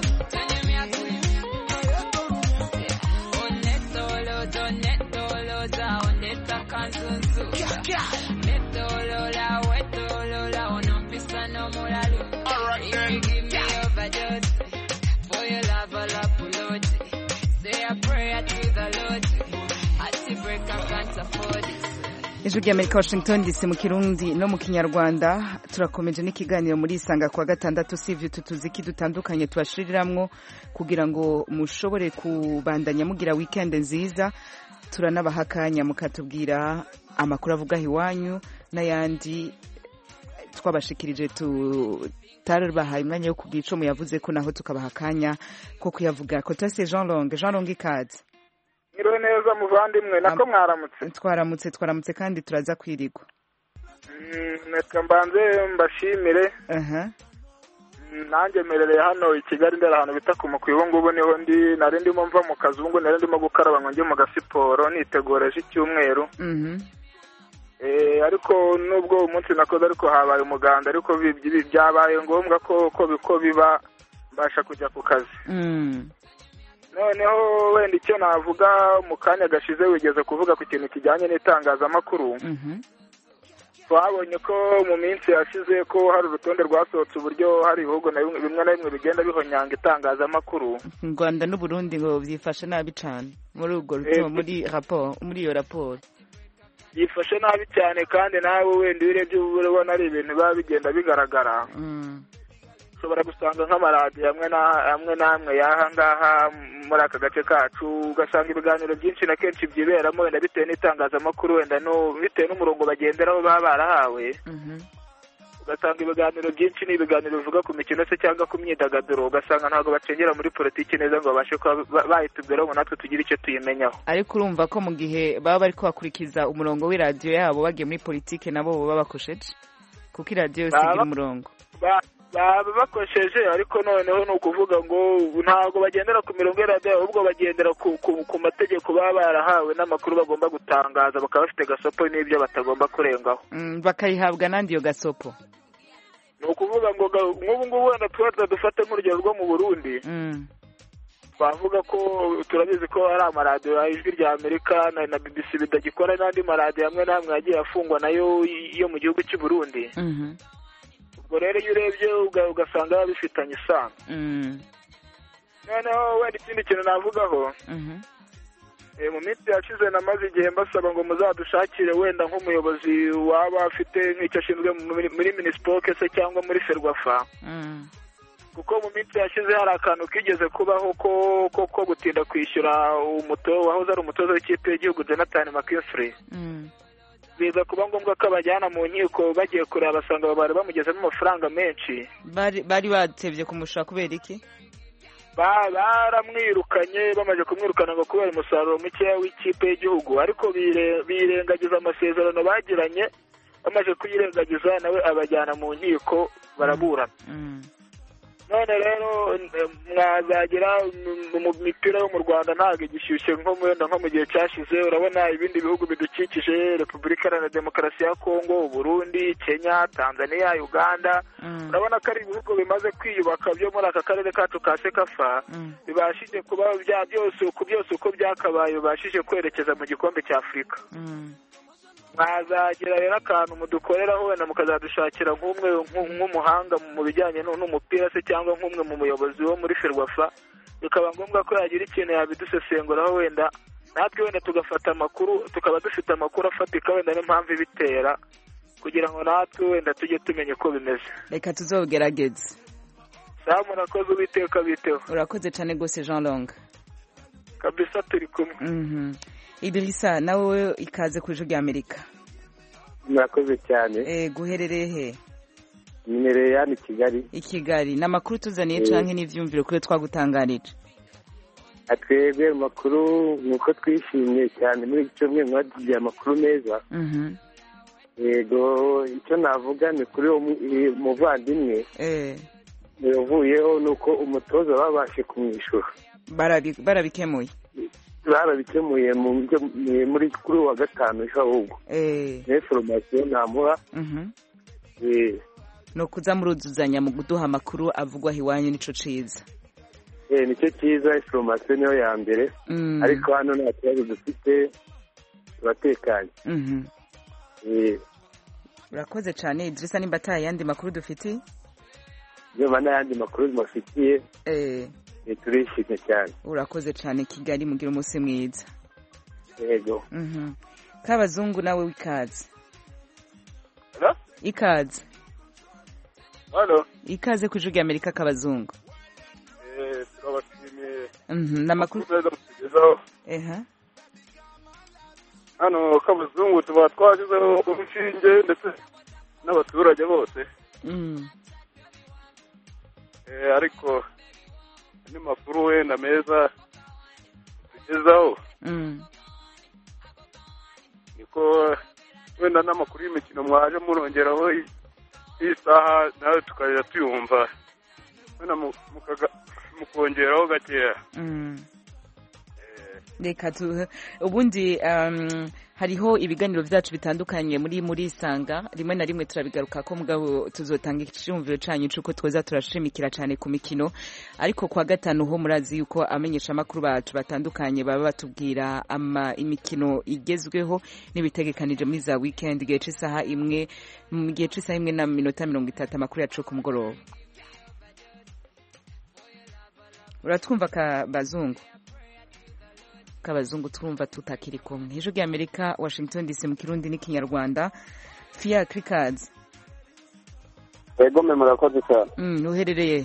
ijwi ry'Amerika Washington DC mu Kirundi no mu Kinyarwanda. Turakomeje n'ikiganiro muri Isanga kwa gatandatu, sivyo tutuziki dutandukanye tubashiriramwo kugira ngo mushobore kubandanya mugira weekend nziza. Turanabahakanya mukatubwira amakuru avuga iwanyu n'ayandi twabashikirije tarabahaye umwanya wo kugira ico muyavuze ko naho tukabahakanya ko kuyavuga. Kotase Jean Long ikaze. Ngiro neza muvandimwe nako mwaramutse. Twaramutse kandi turaza kwirigwa. Neka mbanze mbashimire. Nanjye merereye hano i Kigali ndara hano bita ku Mukwibo ngubu niho nari ndimo mva mu kazungu nari ndimo gukaraba ngo njye mu gasiporo nitegoreje icyumweru. Ariko nubwo umunsi nakoze ariko habaye umuganda ariko byabaye ngombwa ko biba mbasha kujya ku kazi. Noneho wenda icyo navuga mu kanya gashize wigeze kuvuga ku kintu kijyanye n'itangazamakuru. Twabonye ko mu minsi yashize ko hari urutonde rwasohotse uburyo hari ibihugu bimwe na bimwe bigenda bihonyanga itangazamakuru. U Rwanda n'u Burundi ngo byifashe nabi cyane muri ubwo rutonde, muri iyo raporo. Yifashe nabi cyane kandi nawe wenda urebye ubona ari ibintu biba bigenda bigaragara. Ushobora gusanga nk'amaradiyo amwe n'amwe y'aha ngaha muri aka gace kacu ugasanga ibiganiro byinshi na kenshi byiberamo wenda bitewe n'itangazamakuru wenda bitewe n'umurongo bagenderaho baba barahawe. Ugasanga ibiganiro byinshi ni ibiganiro bivuga ku mikino se cyangwa ku myidagaduro, ugasanga ntabwo bacengera muri politiki neza ngo babashe kuba bahitubwiraho ngo natwe tugire icyo tuyimenyaho. Ariko urumva ko mu gihe baba bari kubakurikiza umurongo w'iradiyo yabo bagiye muri politiki nabo baba bakosheje kuko iradiyo yose igira umurongo. Baba bakosheje ariko noneho ni ukuvuga ngo ntabwo bagendera ku mirongo y'iradiyo ahubwo bagendera ku mategeko baba barahawe n'amakuru bagomba gutangaza, bakaba bafite gasopo n'ibyo batagomba kurengaho. Bakayihabwa n'andi yo gasopo. Ni ukuvuga ngo nk'ubu ngubu wenda tuba dufate nk'urugero rwo mu Burundi. Twavuga ko turabizi ko ari amaradiyo Ijwi ry'Amerika na BBC bidagikora n'andi maradiyo amwe n'amwe yagiye afungwa nayo yo mu gihugu cy'u Burundi. Ubwo rero iyo urebye ugasanga bifitanye isano. Noneho wenda ikindi kintu navugaho, mu minsi yashize namaze igihe mbasaba ngo muzadushakire wenda nk'umuyobozi waba afite nk'icyo ashinzwe muri Minispoke se cyangwa muri Ferwafa. Kuko mu minsi yashize hari akantu kigeze kubaho ko gutinda kwishyura wahoze ari umutoza w'ikipe y'igihugu Jonathan McKinstry. Biza kuba ngombwa ko abajyana mu nkiko bagiye kureba basanga bari bamugezemo amafaranga menshi. Bari batevye kumushaka kubera iki? Baramwirukanye, bamaze kumwirukana ngo kubera umusaruro muke w'ikipe y'igihugu, ariko birengagiza amasezerano bagiranye. Bamaze kuyirengagiza nawe abajyana mu nkiko baraburana. None rero mwazagira mu mipira yo mu Rwanda ntabwo igishyushye nko mu gihe cyashize. Urabona ibindi bihugu bidukikije, Repubulika Iharanira Demokarasi ya Kongo, Burundi, Kenya, Tanzania, Uganda. Urabona ko ari ibihugu bimaze kwiyubaka byo muri aka karere kacu ka Sekafa, bibashije kuba byose uko byakabaye bibashije kwerekeza mu gikombe cya Afurika. Mwazagira rero akantu mudukoreraho wenda mukazadushakira nk'umuhanga mu bijyanye n'umupira se cyangwa nk'umwe mu muyobozi wo muri Ferwafa, bikaba ngombwa ko yagira ikintu yabidusesenguraho wenda natwe wenda tugafata amakuru, tukaba dufite amakuru afatika wenda n'impamvu ibitera, kugira ngo natwe wenda tujye tumenya uko bimeze. Reka tuzogerageze. Sawa, murakoze, Uwiteka biteho. Urakoze cyane rwose Jean Long. Kabisa turi kumwe. Idrissa, nawe ikaze ku Ijwi ry'Amerika. Murakoze cyane. Guherereye he? Nimereye hano i Kigali. N'amakuru tuzaniye canke n'ivyumviro kuri twagutangarije? Atwebwe amakuru nuko twishimye cyane muri icyo mwe mwagiye amakuru meza. Yego, icyo navuga ni kuri umuvandimwe. Yavuyeho nuko umutoza babashe kumwishyura. Barabikemuye. Barabikemuye muri kuri wa gatanu ahubwo. Ni formation namuha. no kuza muruzuzanya mu kuduha amakuru avugwa iwanyu nico ciza. Nicyo cyiza, information niyo ya mbere, ariko hano nta kibazo dufite, turatekanye. Urakoze cyane Idrissa, nimba ataye yandi makuru dufite? Niba n'ayandi makuru mufitiye turishimye cyane. Urakoze cyane Kigali, mugira umunsi mwiza. Yego. Kabazungu nawe wikaze. Hello? Ikaze. Hello? Ikaze ku Ijwi Amerika Kabazungu. Turabashimiye. Namakuru tugezaho. Hano Kabazungu tuba twagezeho urushinge ndetse n'abaturage bose. Ariko ni makuru wenda meza tugezaho. Niko wenda n'amakuru y'imikino mwaje murongeraho isaha nawe tukajya tuyumva wenda mukongeraho gakeya. Reka ubundi hariho ibiganiro byacu bitandukanye muri Isanga, rimwe na rimwe turabigaruka ko mugabo tuzotanga icyumviro cyanyu cyuko twoza turashimikira cyane ku mikino, ariko kwa gatanu ho murazi yuko amenyesha makuru bacu batandukanye baba batubwira imikino igezweho n'ibitegekanije muri za weekend gihe cy'isaha imwe na minota 30 amakuru yacu ku mugoroba. Uratwumva Kabazungu twumva tutakiri kumwe. Ijwi ry'Amerika, Washington DC mu Kirundi n'Ikinyarwanda. Fia Cricard. Yego murakoze cyane. Uherereye?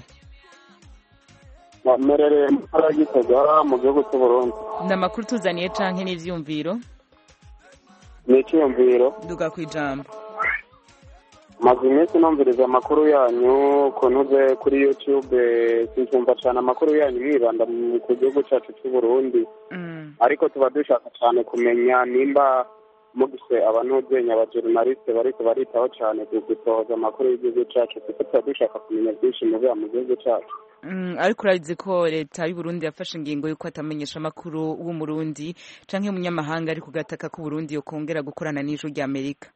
Merereye mu Gitega mu gihugu cy'u Burundi. Namakuru tuzaniye canke n'ivyumviro? Ni icyumviro. Duga kwijambo. Maze iminsi numviriza amakuru yanyu kunuze kuri YouTube, sinumva cyane amakuru yanyu mwibanda ku gihugu cyacu cy'u Burundi. Ariko tuba dushaka cyane kumenya nimba mugise abanuzenya abajournaliste bariko baritaho cyane gusohoza amakuru y'igihugu cyacu, kuko tuba dushaka kumenya byinshi mu gihugu cyacu. Ariko urazi ko leta y'u Burundi yafashe ingingo yuko atamenyesha amakuru w'umurundi canke umunyamahanga ari kugataka ko Burundi yo kongera gukorana n'Ijwi ry'Amerika.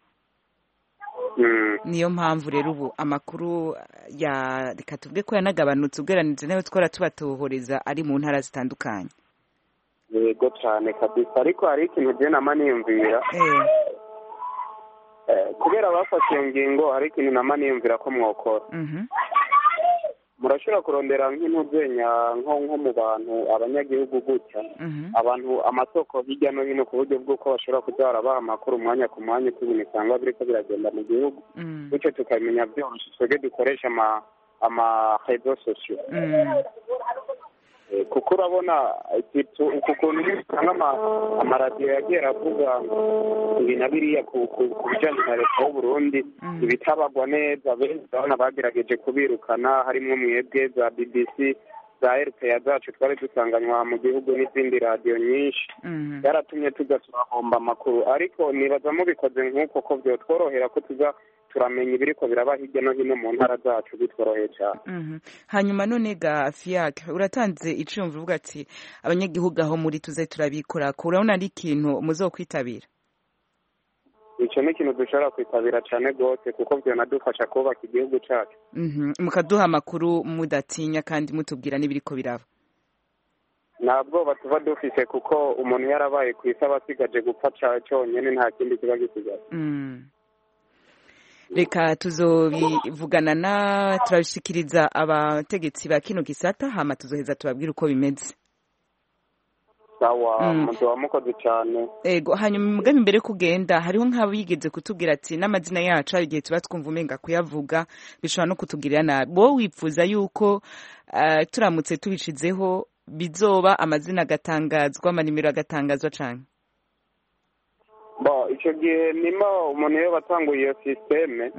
Niyo mpamvu rero ubu amakuru reka tuvuge ko yanagabanutse ugereranije nayo twara tubatohoreza ari mu ntara zitandukanye. Yego cyane kabisa, ariko hari ikintu je nama niyumvira kubera bafashe iyo ngingo, hari ikintu nama niyumvira ko mwokora. Murashobora kurondera nk'intuzenya nko mu bantu abanyagihugu gutya, abantu amasoko hirya no hino ku buryo bw'uko bashobora kubyara baha amakuru umwanya ku mwanya tubona isanga biriko biragenda mu gihugu, bityo tukamenya byose twebwe dukoresha réseaux sociaux. Kuko urabona ukuntu usanga amaradiyo yagiye aravuga ibintu biriya ku bijyanye na leta y'u Burundi ibitabagwa neza, benshi urabona bagerageje kubirukana, harimo mwebwe za BBC, za RPA zacu twari dusanganywa mu gihugu n'izindi radiyo nyinshi, byaratumye tuza turahomba amakuru. Ariko nibaza mubikoze nk'uko ko byotworohera ko tuza turamenya ibiriko biraba hirya no hino mu ntara zacu bitworoheye cyane. Hanyuma none ga Fiac, uratanze iciyumviro uvuga ati abanyagihugu aho muri tuze turabikora, urabona ari ikintu muzokwitabira? Icyo ni ikintu dushobora kwitabira cyane rwose, kuko byanadufasha kubaka igihugu cyacu. Mukaduha amakuru mudatinya kandi mutubwira n'ibiriko biraba. Ntabwo batuba dufise, kuko umuntu yarabaye ku isi aba asigaje gupfa cyonyine, nta kindi kiba gisigaye. Reka tuzobivugana turabishikiriza abategetsi ba kino gisata, hama tuzoheza tubabwira uko bimeze. Sawa, muduha mukoze cyane. Ego, hanyuma mugabe imbere kugenda hariho nk'abo yigeze kutubwira ati n'amazina yacu ari igihe tuba twumva umenga kuyavuga bishobora no kutugirira nabi. Bo wifuza yuko turamutse tubishizeho bizoba amazina agatangazwa, amanimero agatangazwa cyane? Icyo gihe nima umuntu iyo batanguye iyo systeme,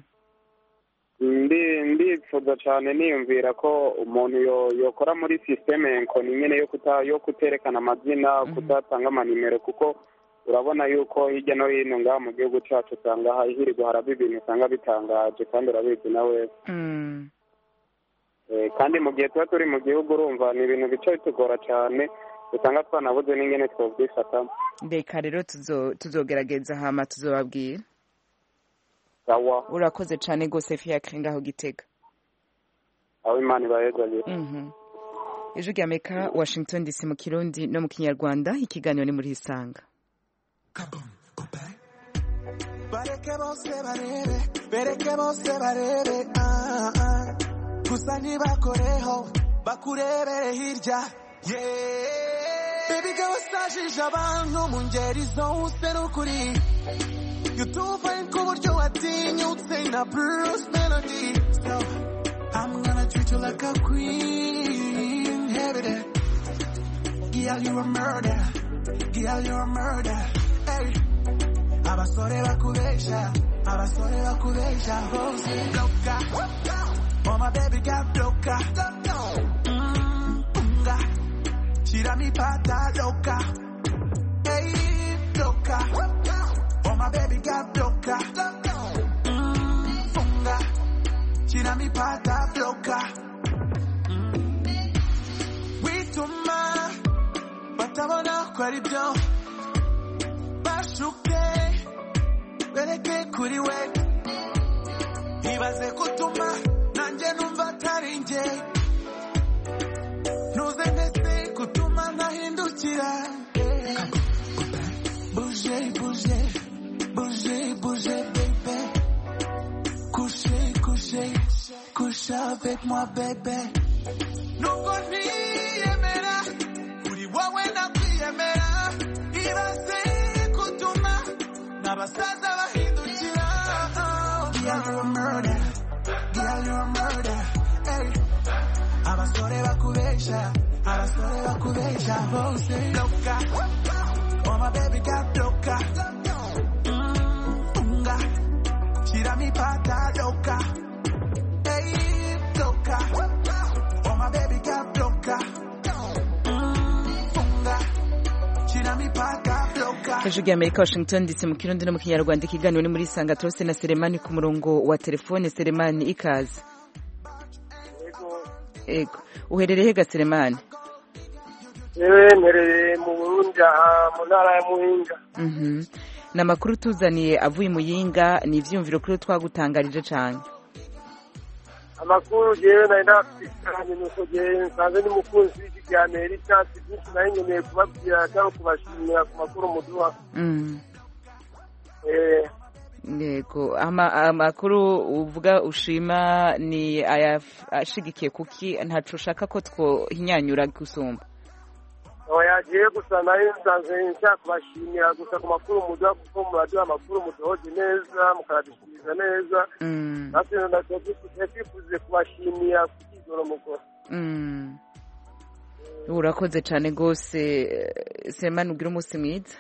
ndifuza cyane niyumvira ko umuntu yokora muri systeme ngo ni nyene yo kuterekana amazina, kudatanga amanimero, kuko urabona yuko hirya no hino ngaha mu gihugu cyacu usanga hirirwa haraba ibintu usanga bitangaje, kandi urabizi nawe. Kandi mu gihe tuba turi mu gihugu urumva ni ibintu bica bitugora cyane, usanga twanabuze n'ingene twobwifatamo. Reka rero tuzogerageza hama tuzobabwira. sawa urakoze cyane gose Fiacre ngaho Gitega aho Imana ibahezaye Ijwi ry'Amerika Washington DC mu Kirundi no mu Kinyarwanda ikiganiro ni muri Isanga bareke bose barebe gusa ntibakoreho bakurebere hirya baby girl wasajije abantu mu ngeri zose n'ukuri yutuvaye ku buryo watinyutse na Bruce Melody so I'm gonna treat you like a queen every day girl you a murder hey abasore bakubesha bose loca oh my baby got loca Tira mi pata loca hey loca oh my baby got loca funga Tira mi pata loca wituma batabona ko ari byo bashuke bereke kuri we ibaze kutuma nanjye numva atari njye nuze ndetse kutuma ntahindukira bouge bébé couche avec moi bébé nubwo ntiyemera uri wowe nakwiyemera ibaze kutuma n'abasaza bahindukira girl you're a murder hey abasore bakubesha bose loca oh my baby got loca funga tira mi pata loca hey loca oh my baby got loca funga tira mi pata loca Ijwi ry'Amerika Washington DC mu Kirundi no mu Kinyarwanda ikiganiro ni muri Isanga Trose na Selemani ku murongo wa telefone Selemani ikaze Ego uherereye he Selemani Nherereye mu Burundi mu ntara ya Muyinga Namakuru tuzaniye avuye Muyinga ni ivyumviro kuri twagutangarije cyane Amakuru jewe na ndafitanye nuko je nsanze ni mukunzi w'ikiganiro cyatsi byinshi nayo nkeneye kubabwira cyangwa kubashimira ku makuru muduha Yego amakuru uvuga ushima ni ashigikiye kuki ntacu ushaka ko twohinyanyura gusumba yagiye gusa nayo nsanze nshaka kubashimira gusa ku makuru muduha kuko muraduha amakuru muduhoje neza mukaradushyikiriza neza natwe twifuze kubashimira kukigoro mukora urakoze cyane rwose Selemani ugira umunsi mwiza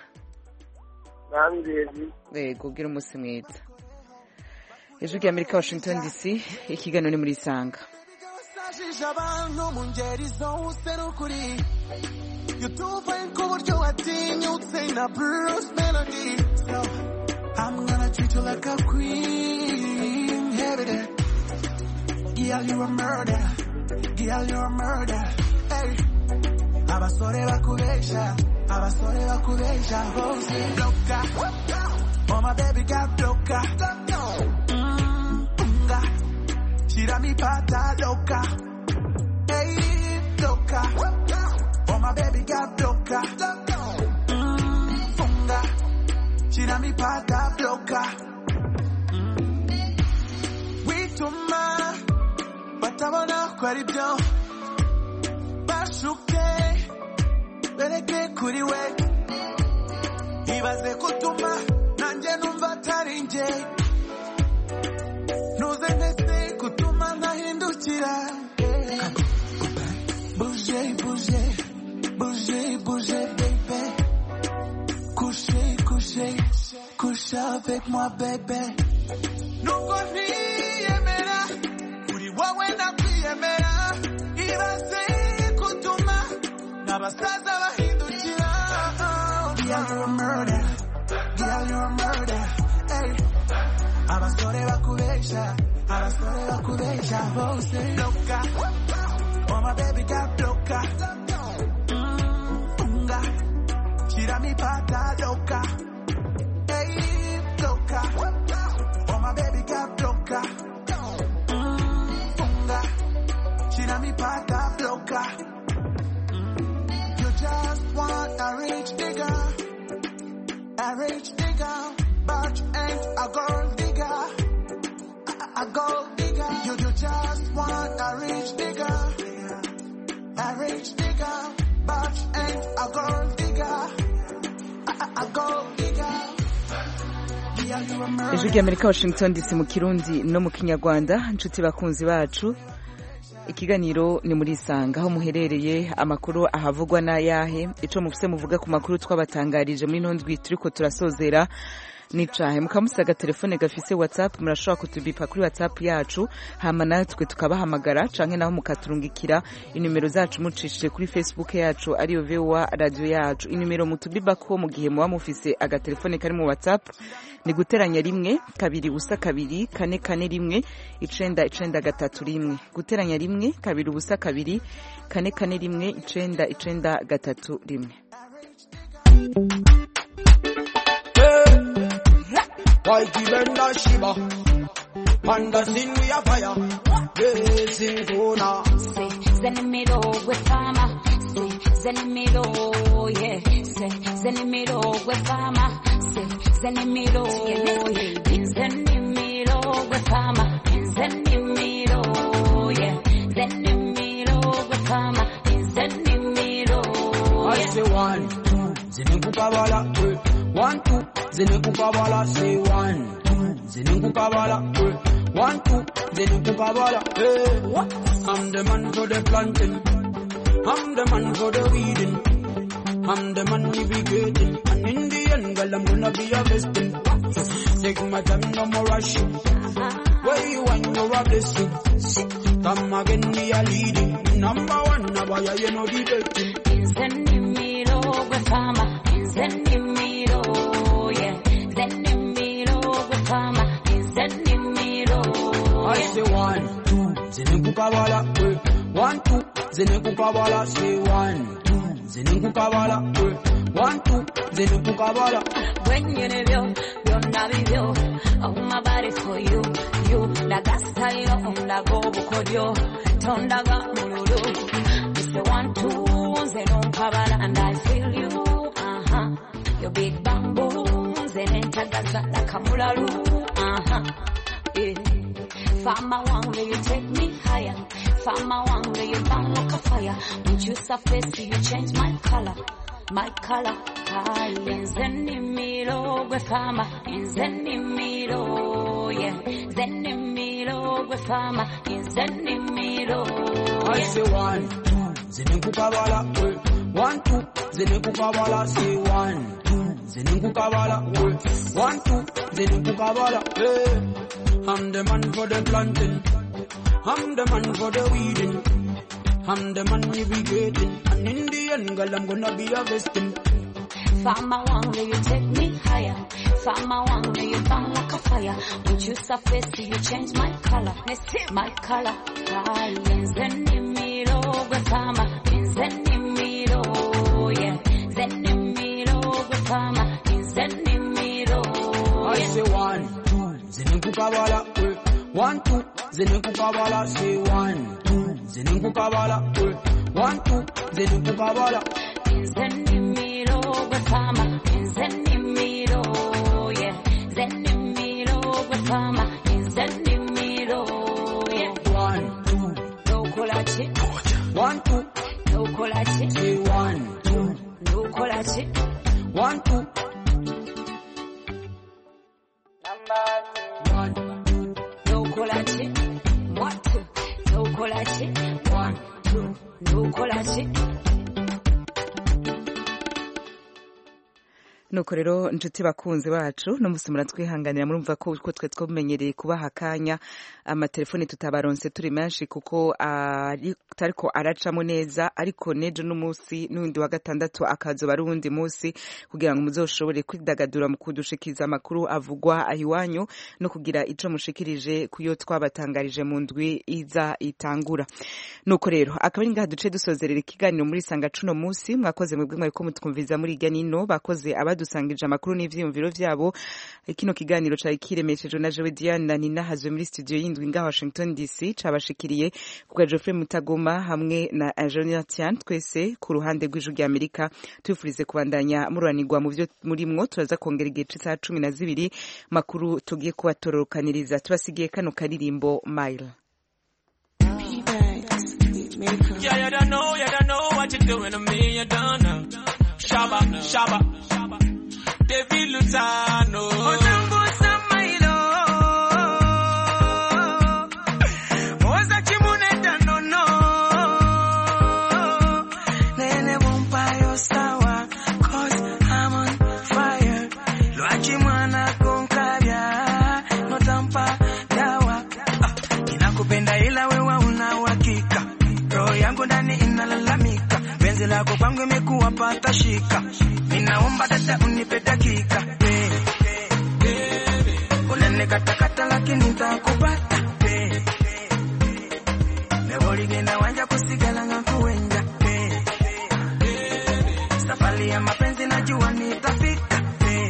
Yego ugira umunsi mwiza Ijwi ry'Amerika Washington DC ikiganiro ni muri Isanga abantu mu ngeri zose n'ukuri yutuvaye ku buryo watinyutse na Bruce Melody so I'm gonna treat you like a queen every day girl you a murder hey abasore bakubesha bose loca oh my baby got loca tira mi pata loca hey loca oh my baby got loca funga tira mi pata loca wituma batabona ko ari byo bashuke bereke kuri we ibaze kutuma nanjye numva atari njye nuze ndetse kutuma ntahindukira bouge bébé couche avec moi bébé nubwo ntiyemera uri wowe nakwiyemera ibaze kutuma n'abasaza bahindukira girl you're a murder hey abasore bakubesha bose loca oh my baby got loca funga tira mi pata loca hey loca oh my baby rich digger, but you ain't a gold digger. A gold digger. You just want a rich digger. A rich digger, but you ain't a gold digger. A gold digger. Ijwi ry'Amerika, Washington DC, mu Kirundi no mu Kinyarwanda. Inshuti bakunzi bacu, ikiganiro ni muri Isanga, aho muherereye, amakuru ahavugwa n'ayahe, ico mufise muvuga ku makuru twabatangarije muri ntondwi turiko turasozera nicahe. Mukamusaga telefone gafise WhatsApp, murashobora kutubipa kuri WhatsApp yacu, hama natwe tukabahamagara canke naho mukaturungikira inimero zacu mucishije kuri Facebook yacu ariyo VOA radio yacu. Inimero mutubiba ko mu gihe muba mufise agatelefone kari mu WhatsApp ni guteranya 1 2 ubusa 2 4 4 1 9 9 3 1, guteranya 1 2 ubusa 2 4 4 1 9 9 3 1. Why give and Shiba? And the sin we are fire. Blazing Tona. Say, Zenimiro with Fama. Say, Zenimiro, yeah. Say, Zenimiro with Fama. Say, Zenimiro, yeah. Zenimiro with Fama. Zenimiro, yeah. Zenimiro with Fama. Zenimiro, yeah. I say 1, 2, Zenimukabala. 1, 2. Zenukukabala, say 1, 2, Zenukukabala, 1, 2, Zenukukabala, hey. I'm the man for the planting, I'm the man for the weeding, I'm the man navigating, and in the end, girl, I'm gonna be harvesting. Take my time, no more rushing. Where you want, you're a blessing. Come again, we are leading. Number 1, now you know the dating. Zenimiro with Fama, Zenimiro. I say 1, 2, Zenukukabala, 1, 2, Zenukukabala, say 1, 2, Zenukukabala, 1, 2, Zenukukabala. When you know you're not real, oh my body for you, la gasta yo la go bukodio, tonda ga mululu. It's the 1, 2, Zenukukabala, and I feel you, your big bamboo, Zenentagaza la kamulalu, yeah. Farmer one, will you take me higher? Farmer one, will you burn like a fire? When you surface, you change my color. My color, Zenimiro with farmer, Zenimiro, yeah. Zenimiro with farmer, Zenimiro. I say 1, 2, Zenukukabala, 1, 2, Zenukukabala, say 1, 2, Zenukukabala, 1, 2, Zenukukabala, hey. I'm the man for the planting, I'm the man for the weeding, I'm the man navigating, and in the end, girl, I'm gonna be harvesting. Farmer one, will you take me higher? Farmer one, will you burn like a fire? When you surface, you change my color. My color, Zenimiro with farmer, Zenimiro, yeah. Zenimiro with farmer, Zenimiro. I say 1, 2, Zenukukabala, 1, 2, Zenukukabala, say 1, 2, Zenukukabala, 1, 2, Zenukukabala. Zenimiro with farmer, Zenimiro, yeah. Zenimiro with farmer, Zenimiro, yeah. 1, 2, no kolachi. 1, 2, no kolachi. Say 1, 2, no kolachi. 1, 2. 1, 2, no kolachi. 1, 2, no kolachi. 1, 2, no kolachi. nuko rero inshuti bakunzi bacu no musumura twihanganira murumva ko uko twe twomenyereye kubaha akanya amatelefone tutabaronse turi menshi kuko tariko aracamo neza ariko nejo n'umunsi n'undi wa gatandatu akazo barundi munsi kugira ngo muzoshobore kwidagadura mu kudushikiza amakuru avugwa ahiwanyu no kugira ico mushikirije kuyo twabatangarije mu ndwi iza itangura. Nuko rero akaba ngaha duce dusozerera ikiganiro muri sanga cuno munsi mwakoze mwebwe mwe ko mutwumviza muri irya nino bakoze badusangije amakuru n'ivyiyumviro vyabo. Kino kiganiro cari kiremeshejwe na Jewe Diane na Nina hazwe muri studio y'indwi nga Washington DC, cabashikiriye ku Geoffrey Mutagoma hamwe na Engineer Tian, twese ku ruhande rw'ijuru rya Amerika tufurize kubandanya muranirwa mu byo muri mwo. Turaza kongera igihe c'isa 12 makuru tugiye kubatorokaniriza. Tubasigiye kano karirimbo Mile. Yeah, you don't know what you're doing to me, you don't know. Shaba, David Lutano. Ozambo Samailo. Oza Chimuneta, no. Nene Bumpayo Sawa, 'cause I'm on fire. Luachimwana Konkavia, no tampa dawa. Inakupenda ila wewe una uhakika. Roho yangu ndani inalalamika, penzi lako kwangu imekuwa patashika. Ninaomba dada unipe dakika, unanikatakata lakini nitakupata. Leo ligenda wanja kusigala ngakuenja, safari ya mapenzi najua nitafika.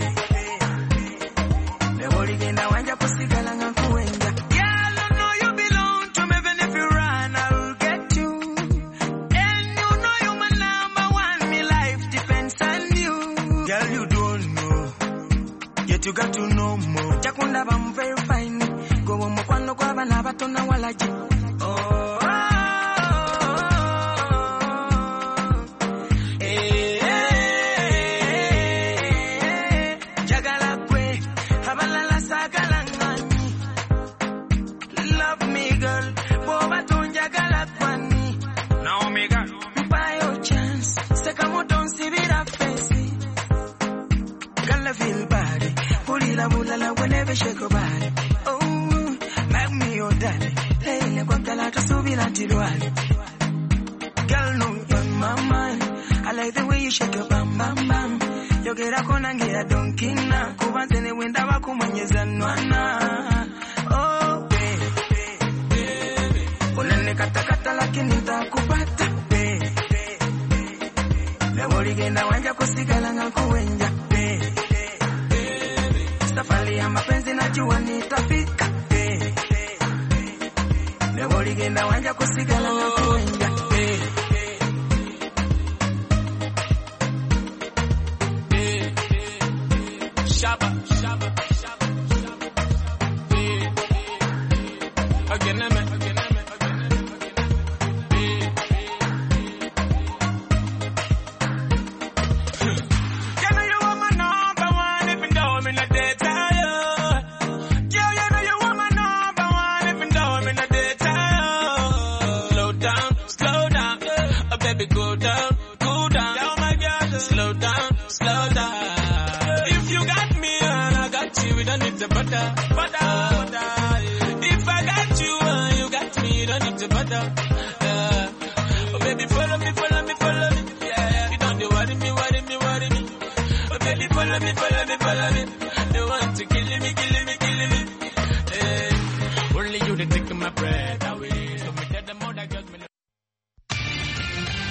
Leo ligenda wanja kusigala ngakuenja. You got to know more. Chakunda bam very fine. Go on mukwano kwa bana batona walaji. Oh. Jagala kwe habalala sagala ngani. Love me girl, boba tunjagala kwani. Naomi girl, by your chance. Sekamoto nsibira face. Gala feel bad. Bulala whenever shake your body. Oh, make me your daddy. Lele kwa kala tusubira tilwali. Girl, no, you're my mind. I like the way you shake your bam bam bam. Yogera kona ngira donkina. Kubanzene wenda wakumanyeza nwana. Oh, baby. Unane katakata lakini nitakupata. Leo ligenda wanja kusigala ngakuenja. Safari ya mapenzi najua nitafika. Leo ligenda wanja kusigala ngakuenja. Shaba. Again. Go down, oh my God, slow down. If you got me and I got you, we don't need to butter. If I got you and you got me, you don't need to butter. Oh baby, follow me. Yeah, you don't worry me. Oh baby, follow me.